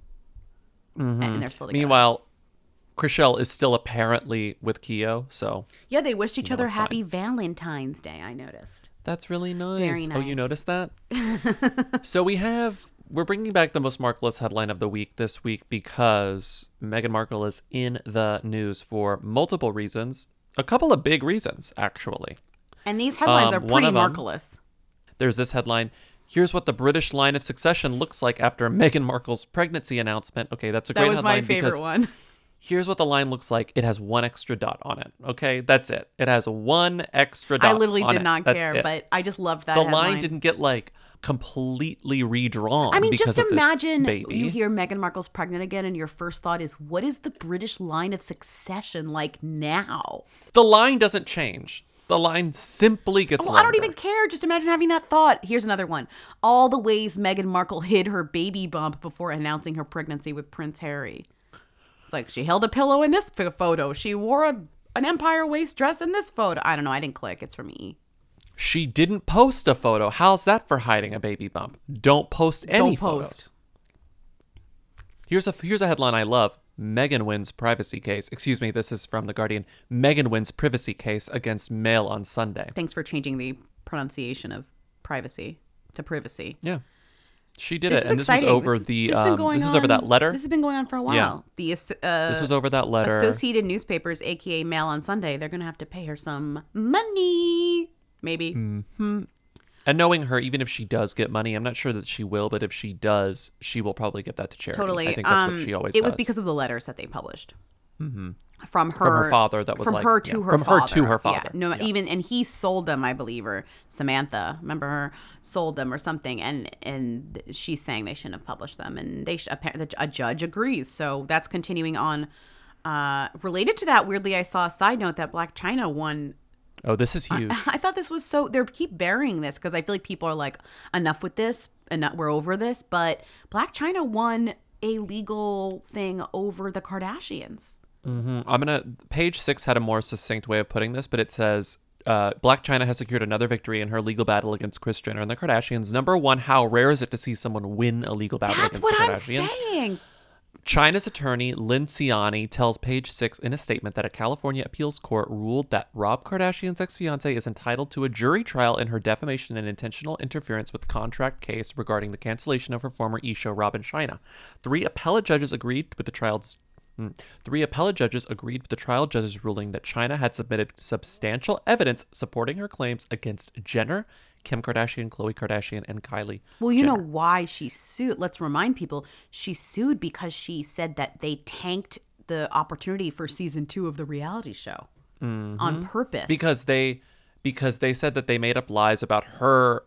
Mhm. and they're still together. Meanwhile, Chriselle is still apparently with Keo, so Yeah, they wished each You know, other it's happy Valentine's Day. I noticed. that's really nice. Very Oh, you nice. noticed that? So we have we're bringing back the most Markless headline of the week this week because Meghan Markle is in the news for multiple reasons. A couple of big reasons, actually. And these headlines Um, are one pretty of 'em- Markelous. There's this headline. Here's what the British line of succession looks like after Meghan Markle's pregnancy announcement. Okay, that's a That great was my headline favorite because one. here's what the line looks like. It has one extra dot on it. Okay, that's it. It has one extra dot. I literally on did it. not That's care, it. but I just loved that the headline. line didn't get like completely redrawn. I mean, because just of this imagine baby. you hear Meghan Markle's pregnant again, and your first thought is, "What is the British line of succession like now?" The line doesn't change. The line simply gets Well, I don't longer. even care. Just imagine having that thought. Here's another one. All the ways Meghan Markle hid her baby bump before announcing her pregnancy with Prince Harry. It's like she held a pillow in this f- photo. She wore a, an Empire waist dress in this photo. I don't know. I didn't click. It's from E. She didn't post a photo. How's that for hiding a baby bump? Don't post any Don't post. photos. Here's a here's a headline I love. Meghan wins privacy case. Excuse me, this is from The Guardian. Meghan wins privacy case against Mail on Sunday. Thanks for changing the pronunciation of privacy to privacy. Yeah. She did This it. is And exciting. this was over This is- the this has been um, going this was over that on- letter. This has been going on for a while. Yeah. The as- uh, This was over that letter. Associated Newspapers, aka Mail on Sunday, they're gonna have to pay her some money. Maybe. Mm-hmm. And knowing her, even if she does get money, I'm not sure that she will, but if she does, she will probably give that to charity. Totally. I think that's um, what she always It does. was because of the letters that they published. Mm-hmm. From her, from her father, that was from like her to yeah, her from father. her to her father. Yeah, no, Yeah. even and he sold them, I believe, or Samantha, remember her, sold them or something, and and she's saying they shouldn't have published them, and they sh- apparently a judge agrees. So that's continuing on. Uh, related to that, weirdly, I saw a side note that Black China won. Oh, this is huge. I, I thought this was so. They keep burying this because I feel like people are like, enough with this, and we're over this. But Black China won a legal thing over the Kardashians. Mm-hmm. I'm gonna. Page six had a more succinct way of putting this, but it says uh, Black China has secured another victory in her legal battle against Kris Jenner and the Kardashians. Number one, how rare is it to see someone win a legal battle That's against what the I'm Kardashians? saying. China's attorney Lin Ciani tells Page Six in a statement that a California appeals court ruled that Rob Kardashian's ex-fiancée is entitled to a jury trial in her defamation and intentional interference with contract case regarding the cancellation of her former e-show Rob and China. Three appellate judges agreed with the trial's Three appellate judges agreed with the trial judge's ruling that China had submitted substantial evidence supporting her claims against Jenner, Kim Kardashian, Khloe Kardashian, and Kylie Well, you Jenner. know why she sued. Let's remind people she sued because she said that they tanked the opportunity for season two of the reality show Mhm. on purpose. Because they because they said that they made up lies about her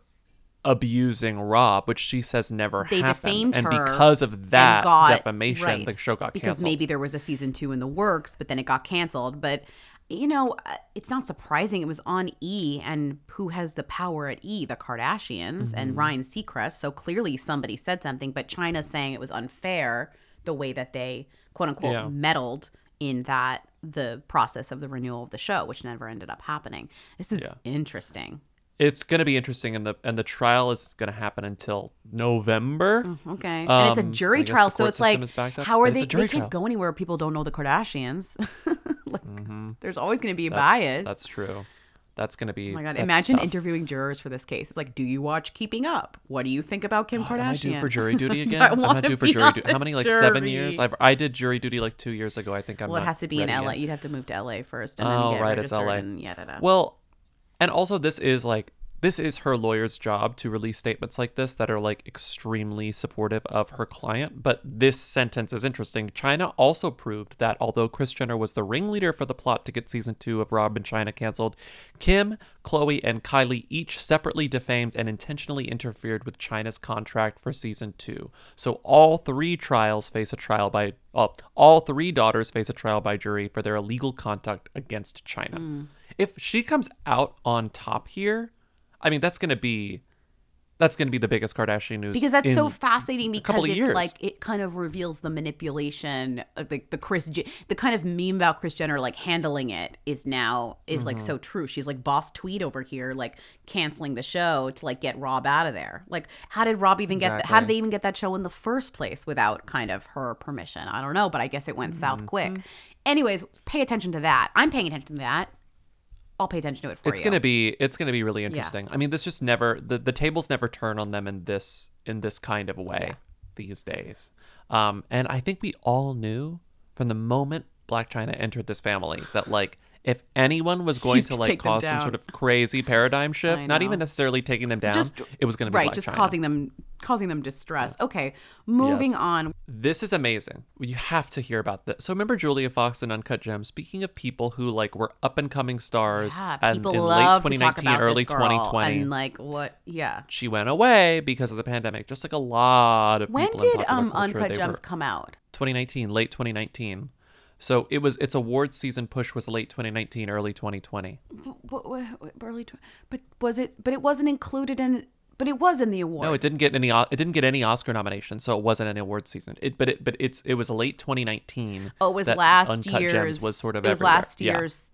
abusing Rob, which she says never they happened. defamed and her. because of that and got- defamation, right, the show got because canceled. maybe there was a season two in the works, but then it got canceled. But you know, uh, it's not surprising. It was on E, and who has the power at E? The Kardashians and Mhm. Ryan Seacrest. So clearly somebody said something, but China's saying it was unfair the way that they quote unquote Yeah. meddled in that the process of the renewal of the show, which never ended up happening. This is Yeah. interesting. It's going to be interesting, and the and the trial is going to happen until November. Okay, and it's a Um, jury I guess trial, the so court it's like, system is backed up, how are and they? it's a jury They can't trial. go anywhere where people don't know the Kardashians. like, Mhm. there's always going to be a That's- bias. That's true. That's going to be. Oh my god! that's Imagine tough. interviewing jurors for this case. It's like, do you watch Keeping Up? What do you think about Kim God, Kardashian? Am I due for jury duty again? I I'm wanna not due for be jury on duty. the How many? Like seven jury. years? I've I did jury duty like two years ago. I think I'm. Well, it not has to be in ready L A. yet. You'd have to move to L A first, and then Oh get right, it's registered L A. and yada yada. Well, and also this is like this is her lawyer's job to release statements like this that are like extremely supportive of her client. But this sentence is interesting. China also proved that although Kris Jenner was the ringleader for the plot to get season two of Rob and China canceled, Kim, Khloe, and Kylie each separately defamed and intentionally interfered with China's contract for season two. So all three trials face a trial by uh, all three daughters face a trial by jury for their illegal conduct against China. Mm. If she comes out on top here, I mean that's gonna be that's gonna be the biggest Kardashian news because that's so in fascinating a because couple of it's years. like it kind of reveals the manipulation of the the Chris J- the kind of meme about Kris Jenner like handling it is now is like Mhm. so true. She's like boss tweet over here like canceling the show to like get Rob out of there. Like how did Rob even get the, how did Exactly. they even get that show in the first place without kind of her permission? I don't know, but I guess it went south quick. Mm-hmm. Anyways, pay attention to that. I'm paying attention to that. I'll pay attention to it for it's you. gonna be it's gonna be really interesting. I mean, this just never the, the tables never turn on them in this in this kind of way Yeah. these days. Um, and I think we all knew from the moment Blac Chyna entered this family that like if anyone was going She's to gonna like take them cause some down. sort of crazy paradigm shift, I not know. even necessarily taking them down, Just- it was going to be right, Blac just Chyna. causing them causing them distress. Okay, moving Yes. on. This is amazing. You have to hear about this. So remember Julia Fox and Uncut Gems? Speaking of people who like were up and coming stars Yeah, and people in love late to twenty talk nineteen, about early this girl twenty twenty, and like what? Yeah. she went away because of the pandemic, just like a lot of When people in did popular um culture, Uncut they Gems were- come out? twenty nineteen, late twenty nineteen. So it was its awards season push was late twenty nineteen, early twenty twenty. What, what, what, early, tw- but was it? But it wasn't included in. But it was in the award. No, it didn't get any. It didn't get any Oscar nominations, so it wasn't an awards season. It, but it, but it's it was late twenty nineteen. Oh, it was that last Uncut year's. Gems was sort of it was everywhere. last Yeah. year's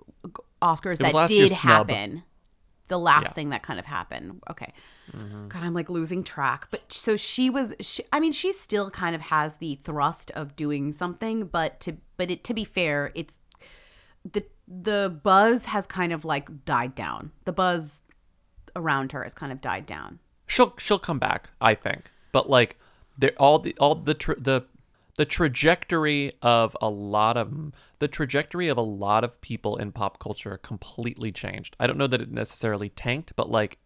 Oscars It was that last did year's snub. happen. The last Yeah. thing that kind of happened. Okay. Mm-hmm. God, I'm like losing track. But so she was. She, I mean, she still kind of has the thrust of doing something, but to but it to be fair, it's the the buzz has kind of like died down. The buzz around her has kind of died down. She'll she'll come back, I think. But like, there all the all the tra- the the trajectory of a lot of the trajectory of a lot of people in pop culture completely changed. I don't know that it necessarily tanked, but like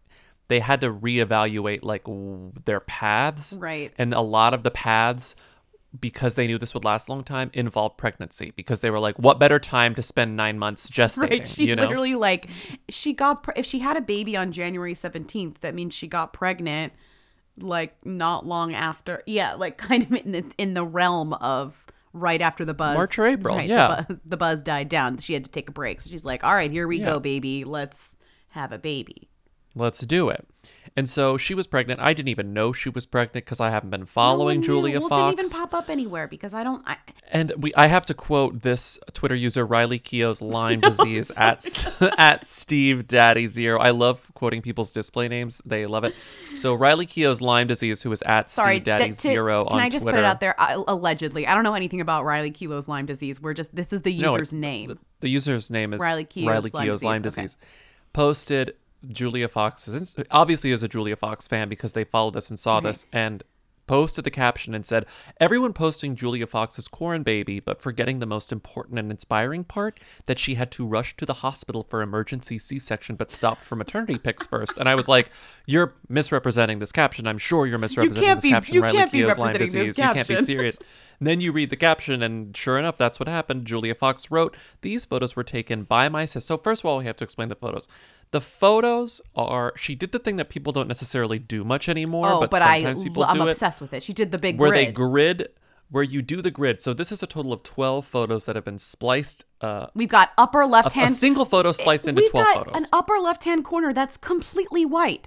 they had to reevaluate like w- their paths. Right. And a lot of the paths, because they knew this would last a long time, involved pregnancy. Because they were like, what better time to spend nine months gestating? Right. She you know? literally like she got pre- if she had a baby on January seventeenth, that means she got pregnant like not long after. Yeah, like kind of in the in the realm of right after the buzz. March or April, right, yeah. The, bu- the buzz died down. She had to take a break. So she's like, all right, here we Yeah. go, baby. Let's have a baby. Let's do it. And so she was pregnant. I didn't even know she was pregnant because I haven't been following No one knew. Julia well, Fox. It didn't even pop up anywhere because I don't. I, And we, I have to quote this Twitter user, Riley Keough's Lyme disease at at Steve Daddy Zero. I love quoting people's display names; they love it. So Riley Keough's Lyme disease, who is at Sorry, Steve Daddy that- to- Zero Can on I just Twitter. put it out there? I, allegedly, I don't know anything about Riley Keough's Lyme disease. We're just this is the No, user's it's- name. The, the user's name is Riley Keough's Riley Lyme Keough's Lyme disease. Okay. disease. Posted Julia Fox's obviously is a Julia Fox fan because they followed us and saw Right. this, and posted the caption and said, everyone posting Julia Fox's corn baby, but forgetting the most important and inspiring part, that she had to rush to the hospital for emergency C-section but stopped for maternity pics first. And I was like, you're misrepresenting this caption. I'm sure you're misrepresenting can't this be- caption. you Riley can't be Keough's Lyme representing this disease. You can't be caption. serious. And then you read the caption, and sure enough, that's what happened. Julia Fox wrote, these photos were taken by my sis. So first of all, we have to explain the photos. The photos are, she did the thing that people don't necessarily do much anymore, Oh, but, but I, sometimes people I'm do it. obsessed with it. She did the big Where grid. they grid, where you do the grid. So this is a total of twelve photos that have been spliced. Uh, We've got upper a, left a hand. single photo spliced into We've twelve got photos. an upper left hand corner that's completely white.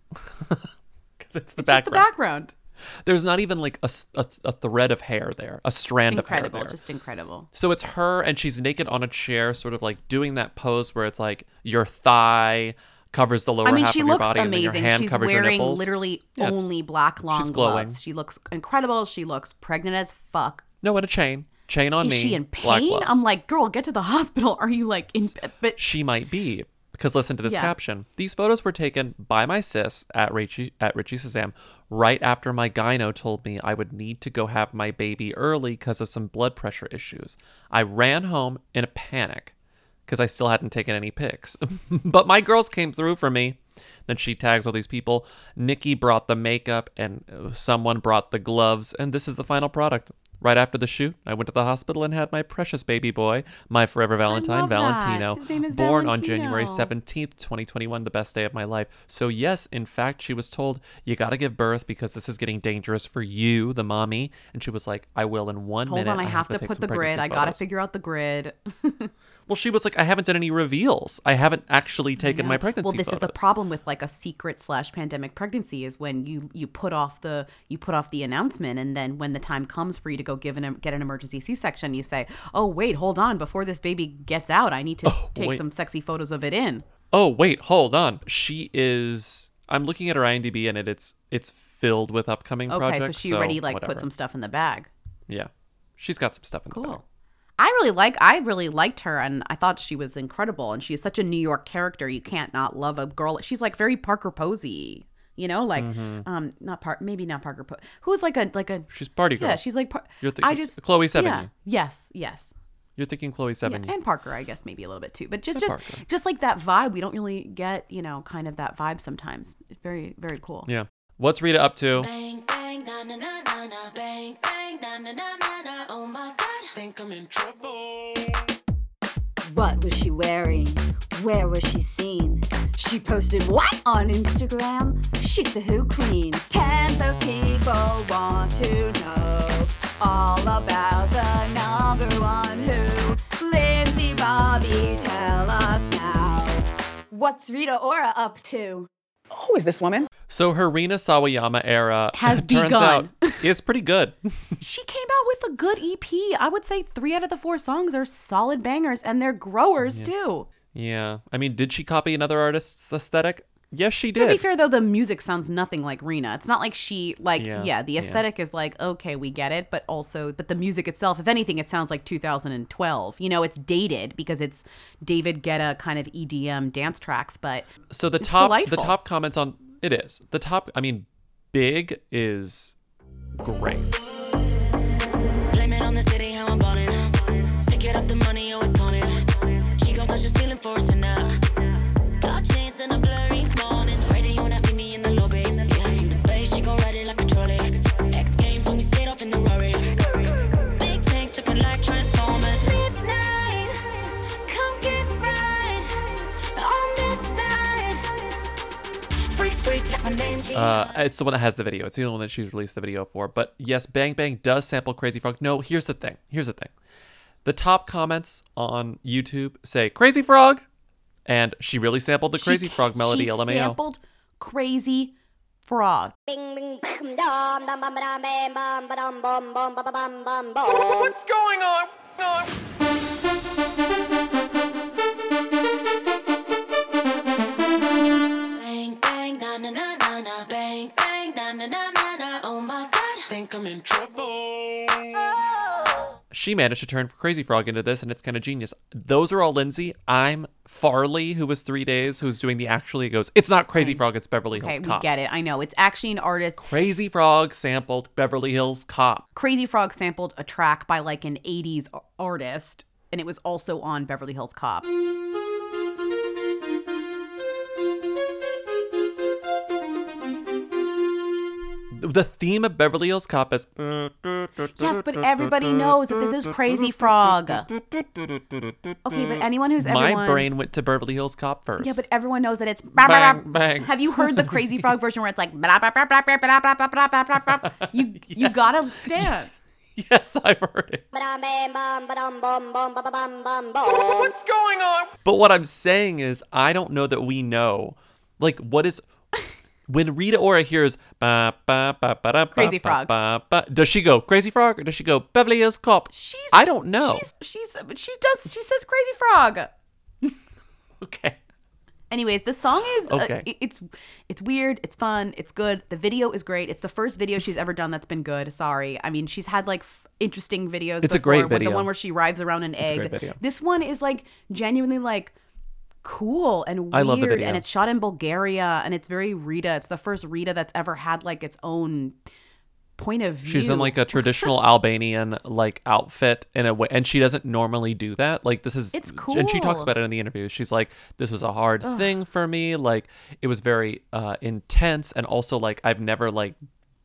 Because it's the It's background. just the background. There's not even like a, s- a- a thread of hair there, a strand of hair Incredible, there. just incredible. So it's her, and she's naked on a chair, sort of like doing that pose where it's like your thigh covers the lower I mean, half she of your looks body, and then amazing. your hand She's covers your wearing nipples. literally Yeah, it's- only black long she's glowing. gloves. She looks incredible. She looks pregnant as fuck. No, and a chain. Chain on Is me. she in black pain? gloves. I'm like, girl, get to the hospital. Are you like in? But She might be. Because listen to this Yeah. caption. These photos were taken by my sis at Richie at Richie Sazam right after my gyno told me I would need to go have my baby early because of some blood pressure issues. I ran home in a panic because I still hadn't taken any pics. But my girls came through for me. Then she tags all these people. Nikki brought the makeup and someone brought the gloves. And this is the final product. Right after the shoot, I went to the hospital and had my precious baby boy, my forever Valentine, love that. Valentino, His name is born on Valentino. January seventeenth, twenty twenty-one, the best day of my life. So yes, in fact, she was told, you got to give birth because this is getting dangerous for you, the mommy. And she was like, I will in one hold minute. on, I have to take put some the grid. pregnancy I gotta photos." figure out the grid. Well, she was like, I haven't done any reveals. I haven't actually taken my pregnancy Well, this is the photos." problem with like a secret slash pandemic pregnancy is when you you put off the you put off the announcement, and then when the time comes for you to go give an get an emergency C-section, you say, oh wait, hold on, before this baby gets out, I need to Oh, take wait. some sexy photos of it in. Oh, wait, hold on. She is, I'm looking at her IMDb and it, it's it's filled with upcoming Okay, projects. so she already like whatever. put some stuff in the bag. Yeah. She's got some stuff in the bag. Cool. I really like I really liked her, and I thought she was incredible, and she's such a New York character. You can't not love a girl. She's like very Parker Posey, you know, like Mhm. um not part maybe not Parker Po- who's like a like a She's party girl. Yeah, she's like par- You're thi- I just Chloe Sevigny. Yeah, yes, yes. You're thinking Chloe Yeah, Sevigny. and Parker, I guess maybe a little bit too, but just And just Parker. just like that vibe, we don't really get, you know, kind of that vibe sometimes. It's very very cool. Yeah. What's Rita up to? Bang, bang, na na na na na. Bang, bang, na na na na na. Oh my God, think I'm in trouble. What was she wearing? Where was she seen? She posted what on Instagram? She's the Who Queen. Tens of people want to know all about the number one Who. Lindsay Bobby, tell us now. What's Rita Ora up to? Who is this woman? So her Rina Sawayama era Has turns begun. out is pretty good. She came out with a good E P. I would say three out of the four songs are solid bangers, and they're growers too. Yeah. I mean, did she copy another artist's aesthetic? Yes, she did. To be fair, though, the music sounds nothing like Rina. It's not like she, like, Yeah, yeah, the yeah. aesthetic is like, okay, we get it, but also, but the music itself, if anything, it sounds like two thousand twelve. You know, it's dated because it's David Guetta kind of E D M dance tracks, but So the it's top delightful. the top comments on it is. The top I mean, Big is great. Blame it on the city, how I'm ballin'. Pick it up, the money always calling. She gon' touch the ceiling for us and now. Dark shades in a blurry morning. Radio on that Uh, it's the one that has the video. It's the only one that she's released the video for. But yes, Bang Bang does sample Crazy Frog. No, here's the thing. Here's the thing. The top comments on YouTube say Crazy Frog, and she really sampled the Crazy She- Frog melody. She L M A O. sampled Crazy Frog. What's going on? Bang, bang, na na na na na. Bang, bang, na na na na na. Oh my God, I think I'm in trouble. She managed to turn Crazy Frog into this, and it's kind of genius. Those are all Lindsay. I'm Farley, who was three days, who's doing the actually goes, it's not Crazy Frog, it's Beverly Hills Okay, we Cop. get it. I know. It's actually an artist. Crazy Frog sampled Beverly Hills Cop. Crazy Frog sampled a track by like an eighties a- artist, and it was also on Beverly Hills Cop. The theme of Beverly Hills Cop is... Yes, but everybody knows that this is Crazy Frog. Okay, but anyone who's My everyone... brain went to Beverly Hills Cop first. Yeah, but everyone knows that it's... Bang, bang. Have you heard the Crazy Frog version where it's like... You, you gotta stand. Yes, I've heard it. What's going on? But what I'm saying is, I don't know that we know. Like, what is... When Rita Ora hears... Ba, ba, ba, ba, da, ba, Crazy ba, Frog. ba, ba, does she go Crazy Frog or does she go Beverly Hills Cop? She's... I don't know. She's... she's but she does... She says Crazy Frog. Okay. Anyways, the song is uh, Okay. it- it's it's weird, it's fun, it's good. The video is great. It's the first video she's ever done that's been good. Sorry, I mean she's had like f- interesting videos. It's a before, great with The video. one where she rides around an a egg. great video. This one is like genuinely like cool and weird, I love the video. and it's shot in Bulgaria, and it's very Rita. It's the first Rita that's ever had like its own point of view. She's in like a traditional Albanian like outfit in a way, and she doesn't normally do that. Like this is, It's and she talks cool. about it in the interview. She's like, this was a hard Ugh. thing for me. Like it was very uh, intense, and also like I've never like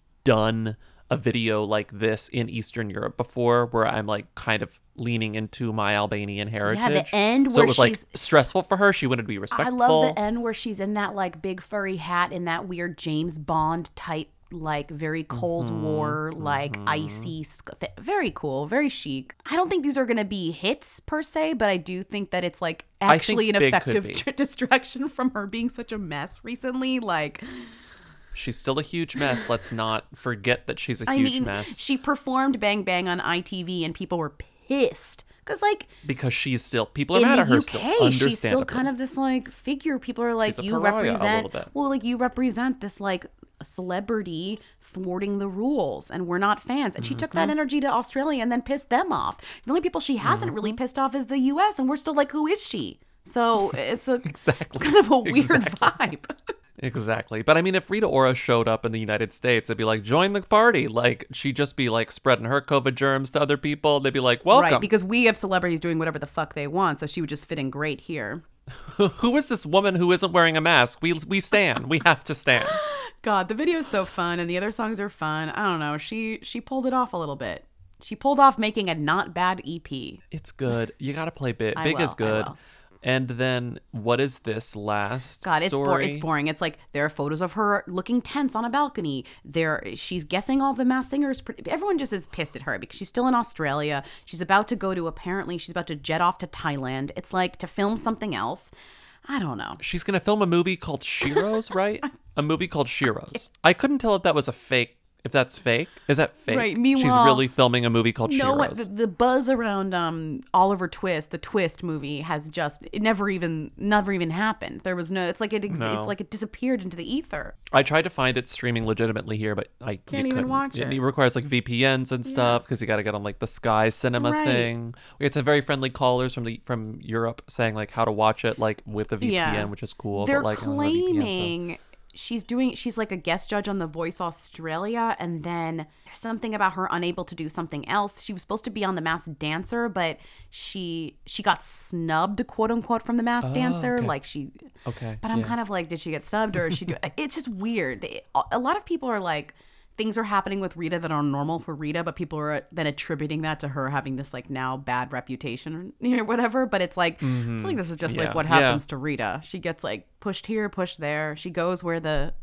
done a video like this in Eastern Europe before, where I'm like kind of leaning into my Albanian heritage. end so where it was like she's- stressful for her. She wanted to be I respectful. love the end where she's in that like big furry hat in that weird James Bond type, like very Cold Mm-hmm, War, like icy, sc- th- very cool, very chic. I don't think these are gonna be hits per se, but I do think that it's like I actually think an big could effective be. distraction from her being such a mess recently. Like, She's still a huge mess. Let's not forget that she's a I huge mean, mess. she performed Bang Bang on I T V, and people were pissed because like. Because she's still, people are In mad the at her U still. K, she's still Understandably. kind of this like figure. People are like, She's a you pariah a represent, little bit. well, like you represent this like celebrity thwarting the rules, and we're not fans. And she took that Mhm. energy to Australia and then pissed them off. The only people she hasn't really pissed off is the U S, and we're still like, who is she? So it's a exactly it's kind of a weird Exactly. vibe. Exactly. But I mean, if Rita Ora showed up in the United States, it'd be like, join the party. Like, she'd just be like spreading her COVID germs to other people. They'd be like, welcome. Right, because we have celebrities doing whatever the fuck they want, so she would just fit in great here. Who is this woman who isn't wearing a mask? We we stand. We have to stand. God, the video is so fun, and the other songs are fun. I don't know. She she pulled it off a little bit. She pulled off making a not bad E P. It's good. You got to play big. I Big will, is I good. will. And then what is this last God, it's bo- story? it's boring. It's like there are photos of her looking tense on a balcony. There, she's guessing all the mass singers. Everyone just is pissed at her because she's still in Australia. She's about to go to apparently she's about to jet off to Thailand. It's like to film something else. I don't know. She's going to film a movie called Shiros, right? A movie called Shiros. I couldn't tell if that was a fake. If that's fake, is that fake? Right, She's meanwhile- really filming a movie called No, what Shiros. the, the buzz around um Oliver Twist, the Twist movie, has just it never even never even happened. There was no. It's like it. Ex- No. It's like it disappeared into the ether. I tried to find it streaming legitimately here, but I Can't you even couldn't. watch it. It requires like V P Ns and stuff because you got to get on like the Sky Cinema Right. thing. We had some very friendly callers from the from Europe saying like how to watch it like with a V P N, Yeah. which is cool. They're but, like, I don't have a V P N, so- claiming she's doing. She's like a guest judge on The Voice Australia, and then there's something about her unable to do something else. She was supposed to be on The Masked Dancer, but she she got snubbed, quote unquote, from The Masked Oh, Dancer. okay. Like she. Okay, But I'm yeah. kind of like, did she get snubbed or is she do? It's just weird. They, a lot of people are like, things are happening with Rita that are normal for Rita, but people are then attributing that to her having this like now bad reputation or whatever. But it's like, I Mhm. feel like this is just Yeah. like what Yeah. happens to Rita. She gets like pushed here, pushed there. She goes where the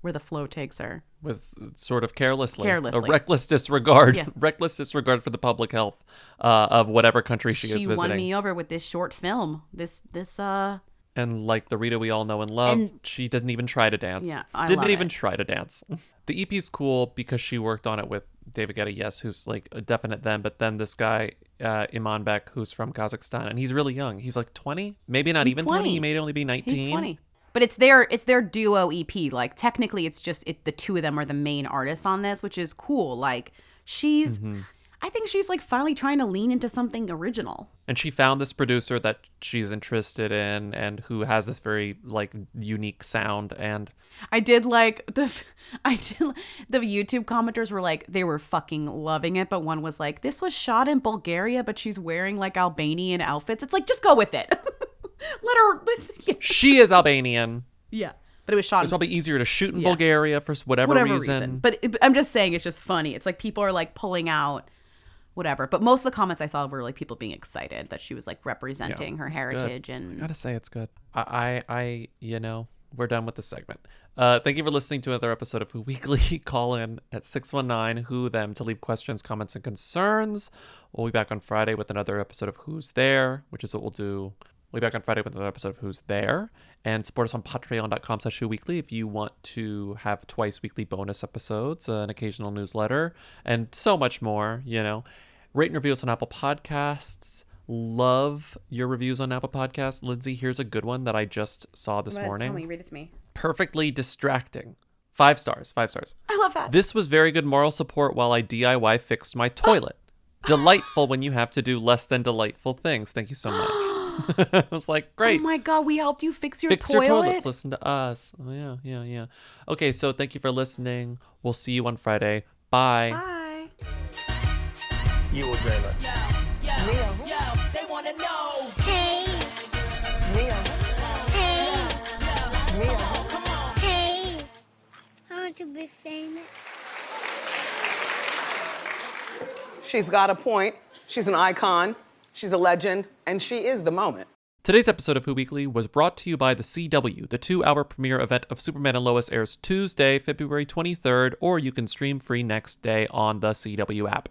where the flow takes her. With sort of carelessly, Carelessly. a reckless disregard, Yeah. reckless disregard for the public health uh, of whatever country she, She is visiting. won me over with this short film. This this uh And like the Rita we all know and love, And- she doesn't even try to dance. Yeah, I Didn't love even it. try to dance. The E P's cool because she worked on it with David Guetta, yes, who's like a definite then, but then this guy, uh, Imanbek, who's from Kazakhstan, and he's really young. He's like twenty, maybe not He's even twenty. twenty. He may only be nineteen. he's twenty. But it's their it's their duo E P. Like technically it's just it, the two of them are the main artists on this, which is cool. Like she's Mhm. I think she's like finally trying to lean into something original. And she found this producer that she's interested in and who has this very like unique sound. And I did like the I did the YouTube commenters were like they were fucking loving it, but one was like this was shot in Bulgaria, but she's wearing like Albanian outfits. It's like just go with it. Let her. Let's, yeah. she is Albanian. yeah, but it was shot. It's in probably easier to shoot in Yeah. Bulgaria for whatever, whatever reason. reason. But it, I'm just saying it's just funny. It's like people are like pulling out whatever. But most of the comments I saw were like people being excited that she was like representing her it's good. heritage I and gotta say it's good. I, I, I, you know, we're done with this segment. Uh, thank you for listening to another episode of Who Weekly. Call in at six one nine Who Them to leave questions, comments, and concerns. We'll be back on Friday with another episode of Who's There, which is what we'll do. We'll be back on Friday with another episode of Who's There. And support us on patreon.com slash Who Weekly if you want to have twice weekly bonus episodes, uh, an occasional newsletter, and so much more, you know. Rate and review us on Apple Podcasts. Love your reviews on Apple Podcasts. Lindsay, here's a good one that I just saw this What? morning. Tell me, read it to me. Perfectly distracting. Five stars. Five stars. I love that. This was very good moral support while I D I Y fixed my toilet. Delightful when you have to do less than delightful things. Thank you so much. I was like, great. Oh my god, we helped you fix your Fix toilet. your toilets. Listen to us. Oh, yeah, yeah, yeah. Okay, so thank you for listening. We'll see you on Friday. Bye. Bye. You will dream it. They wanna know. Hey, Mia. hey, Mia. Come on. hey. I want to be famous. She's got a point. She's an icon. She's a legend. And she is the moment. Today's episode of Who Weekly was brought to you by the C W. The two-hour premiere event of Superman and Lois airs Tuesday, February twenty-third, or you can stream free next day on the C W app.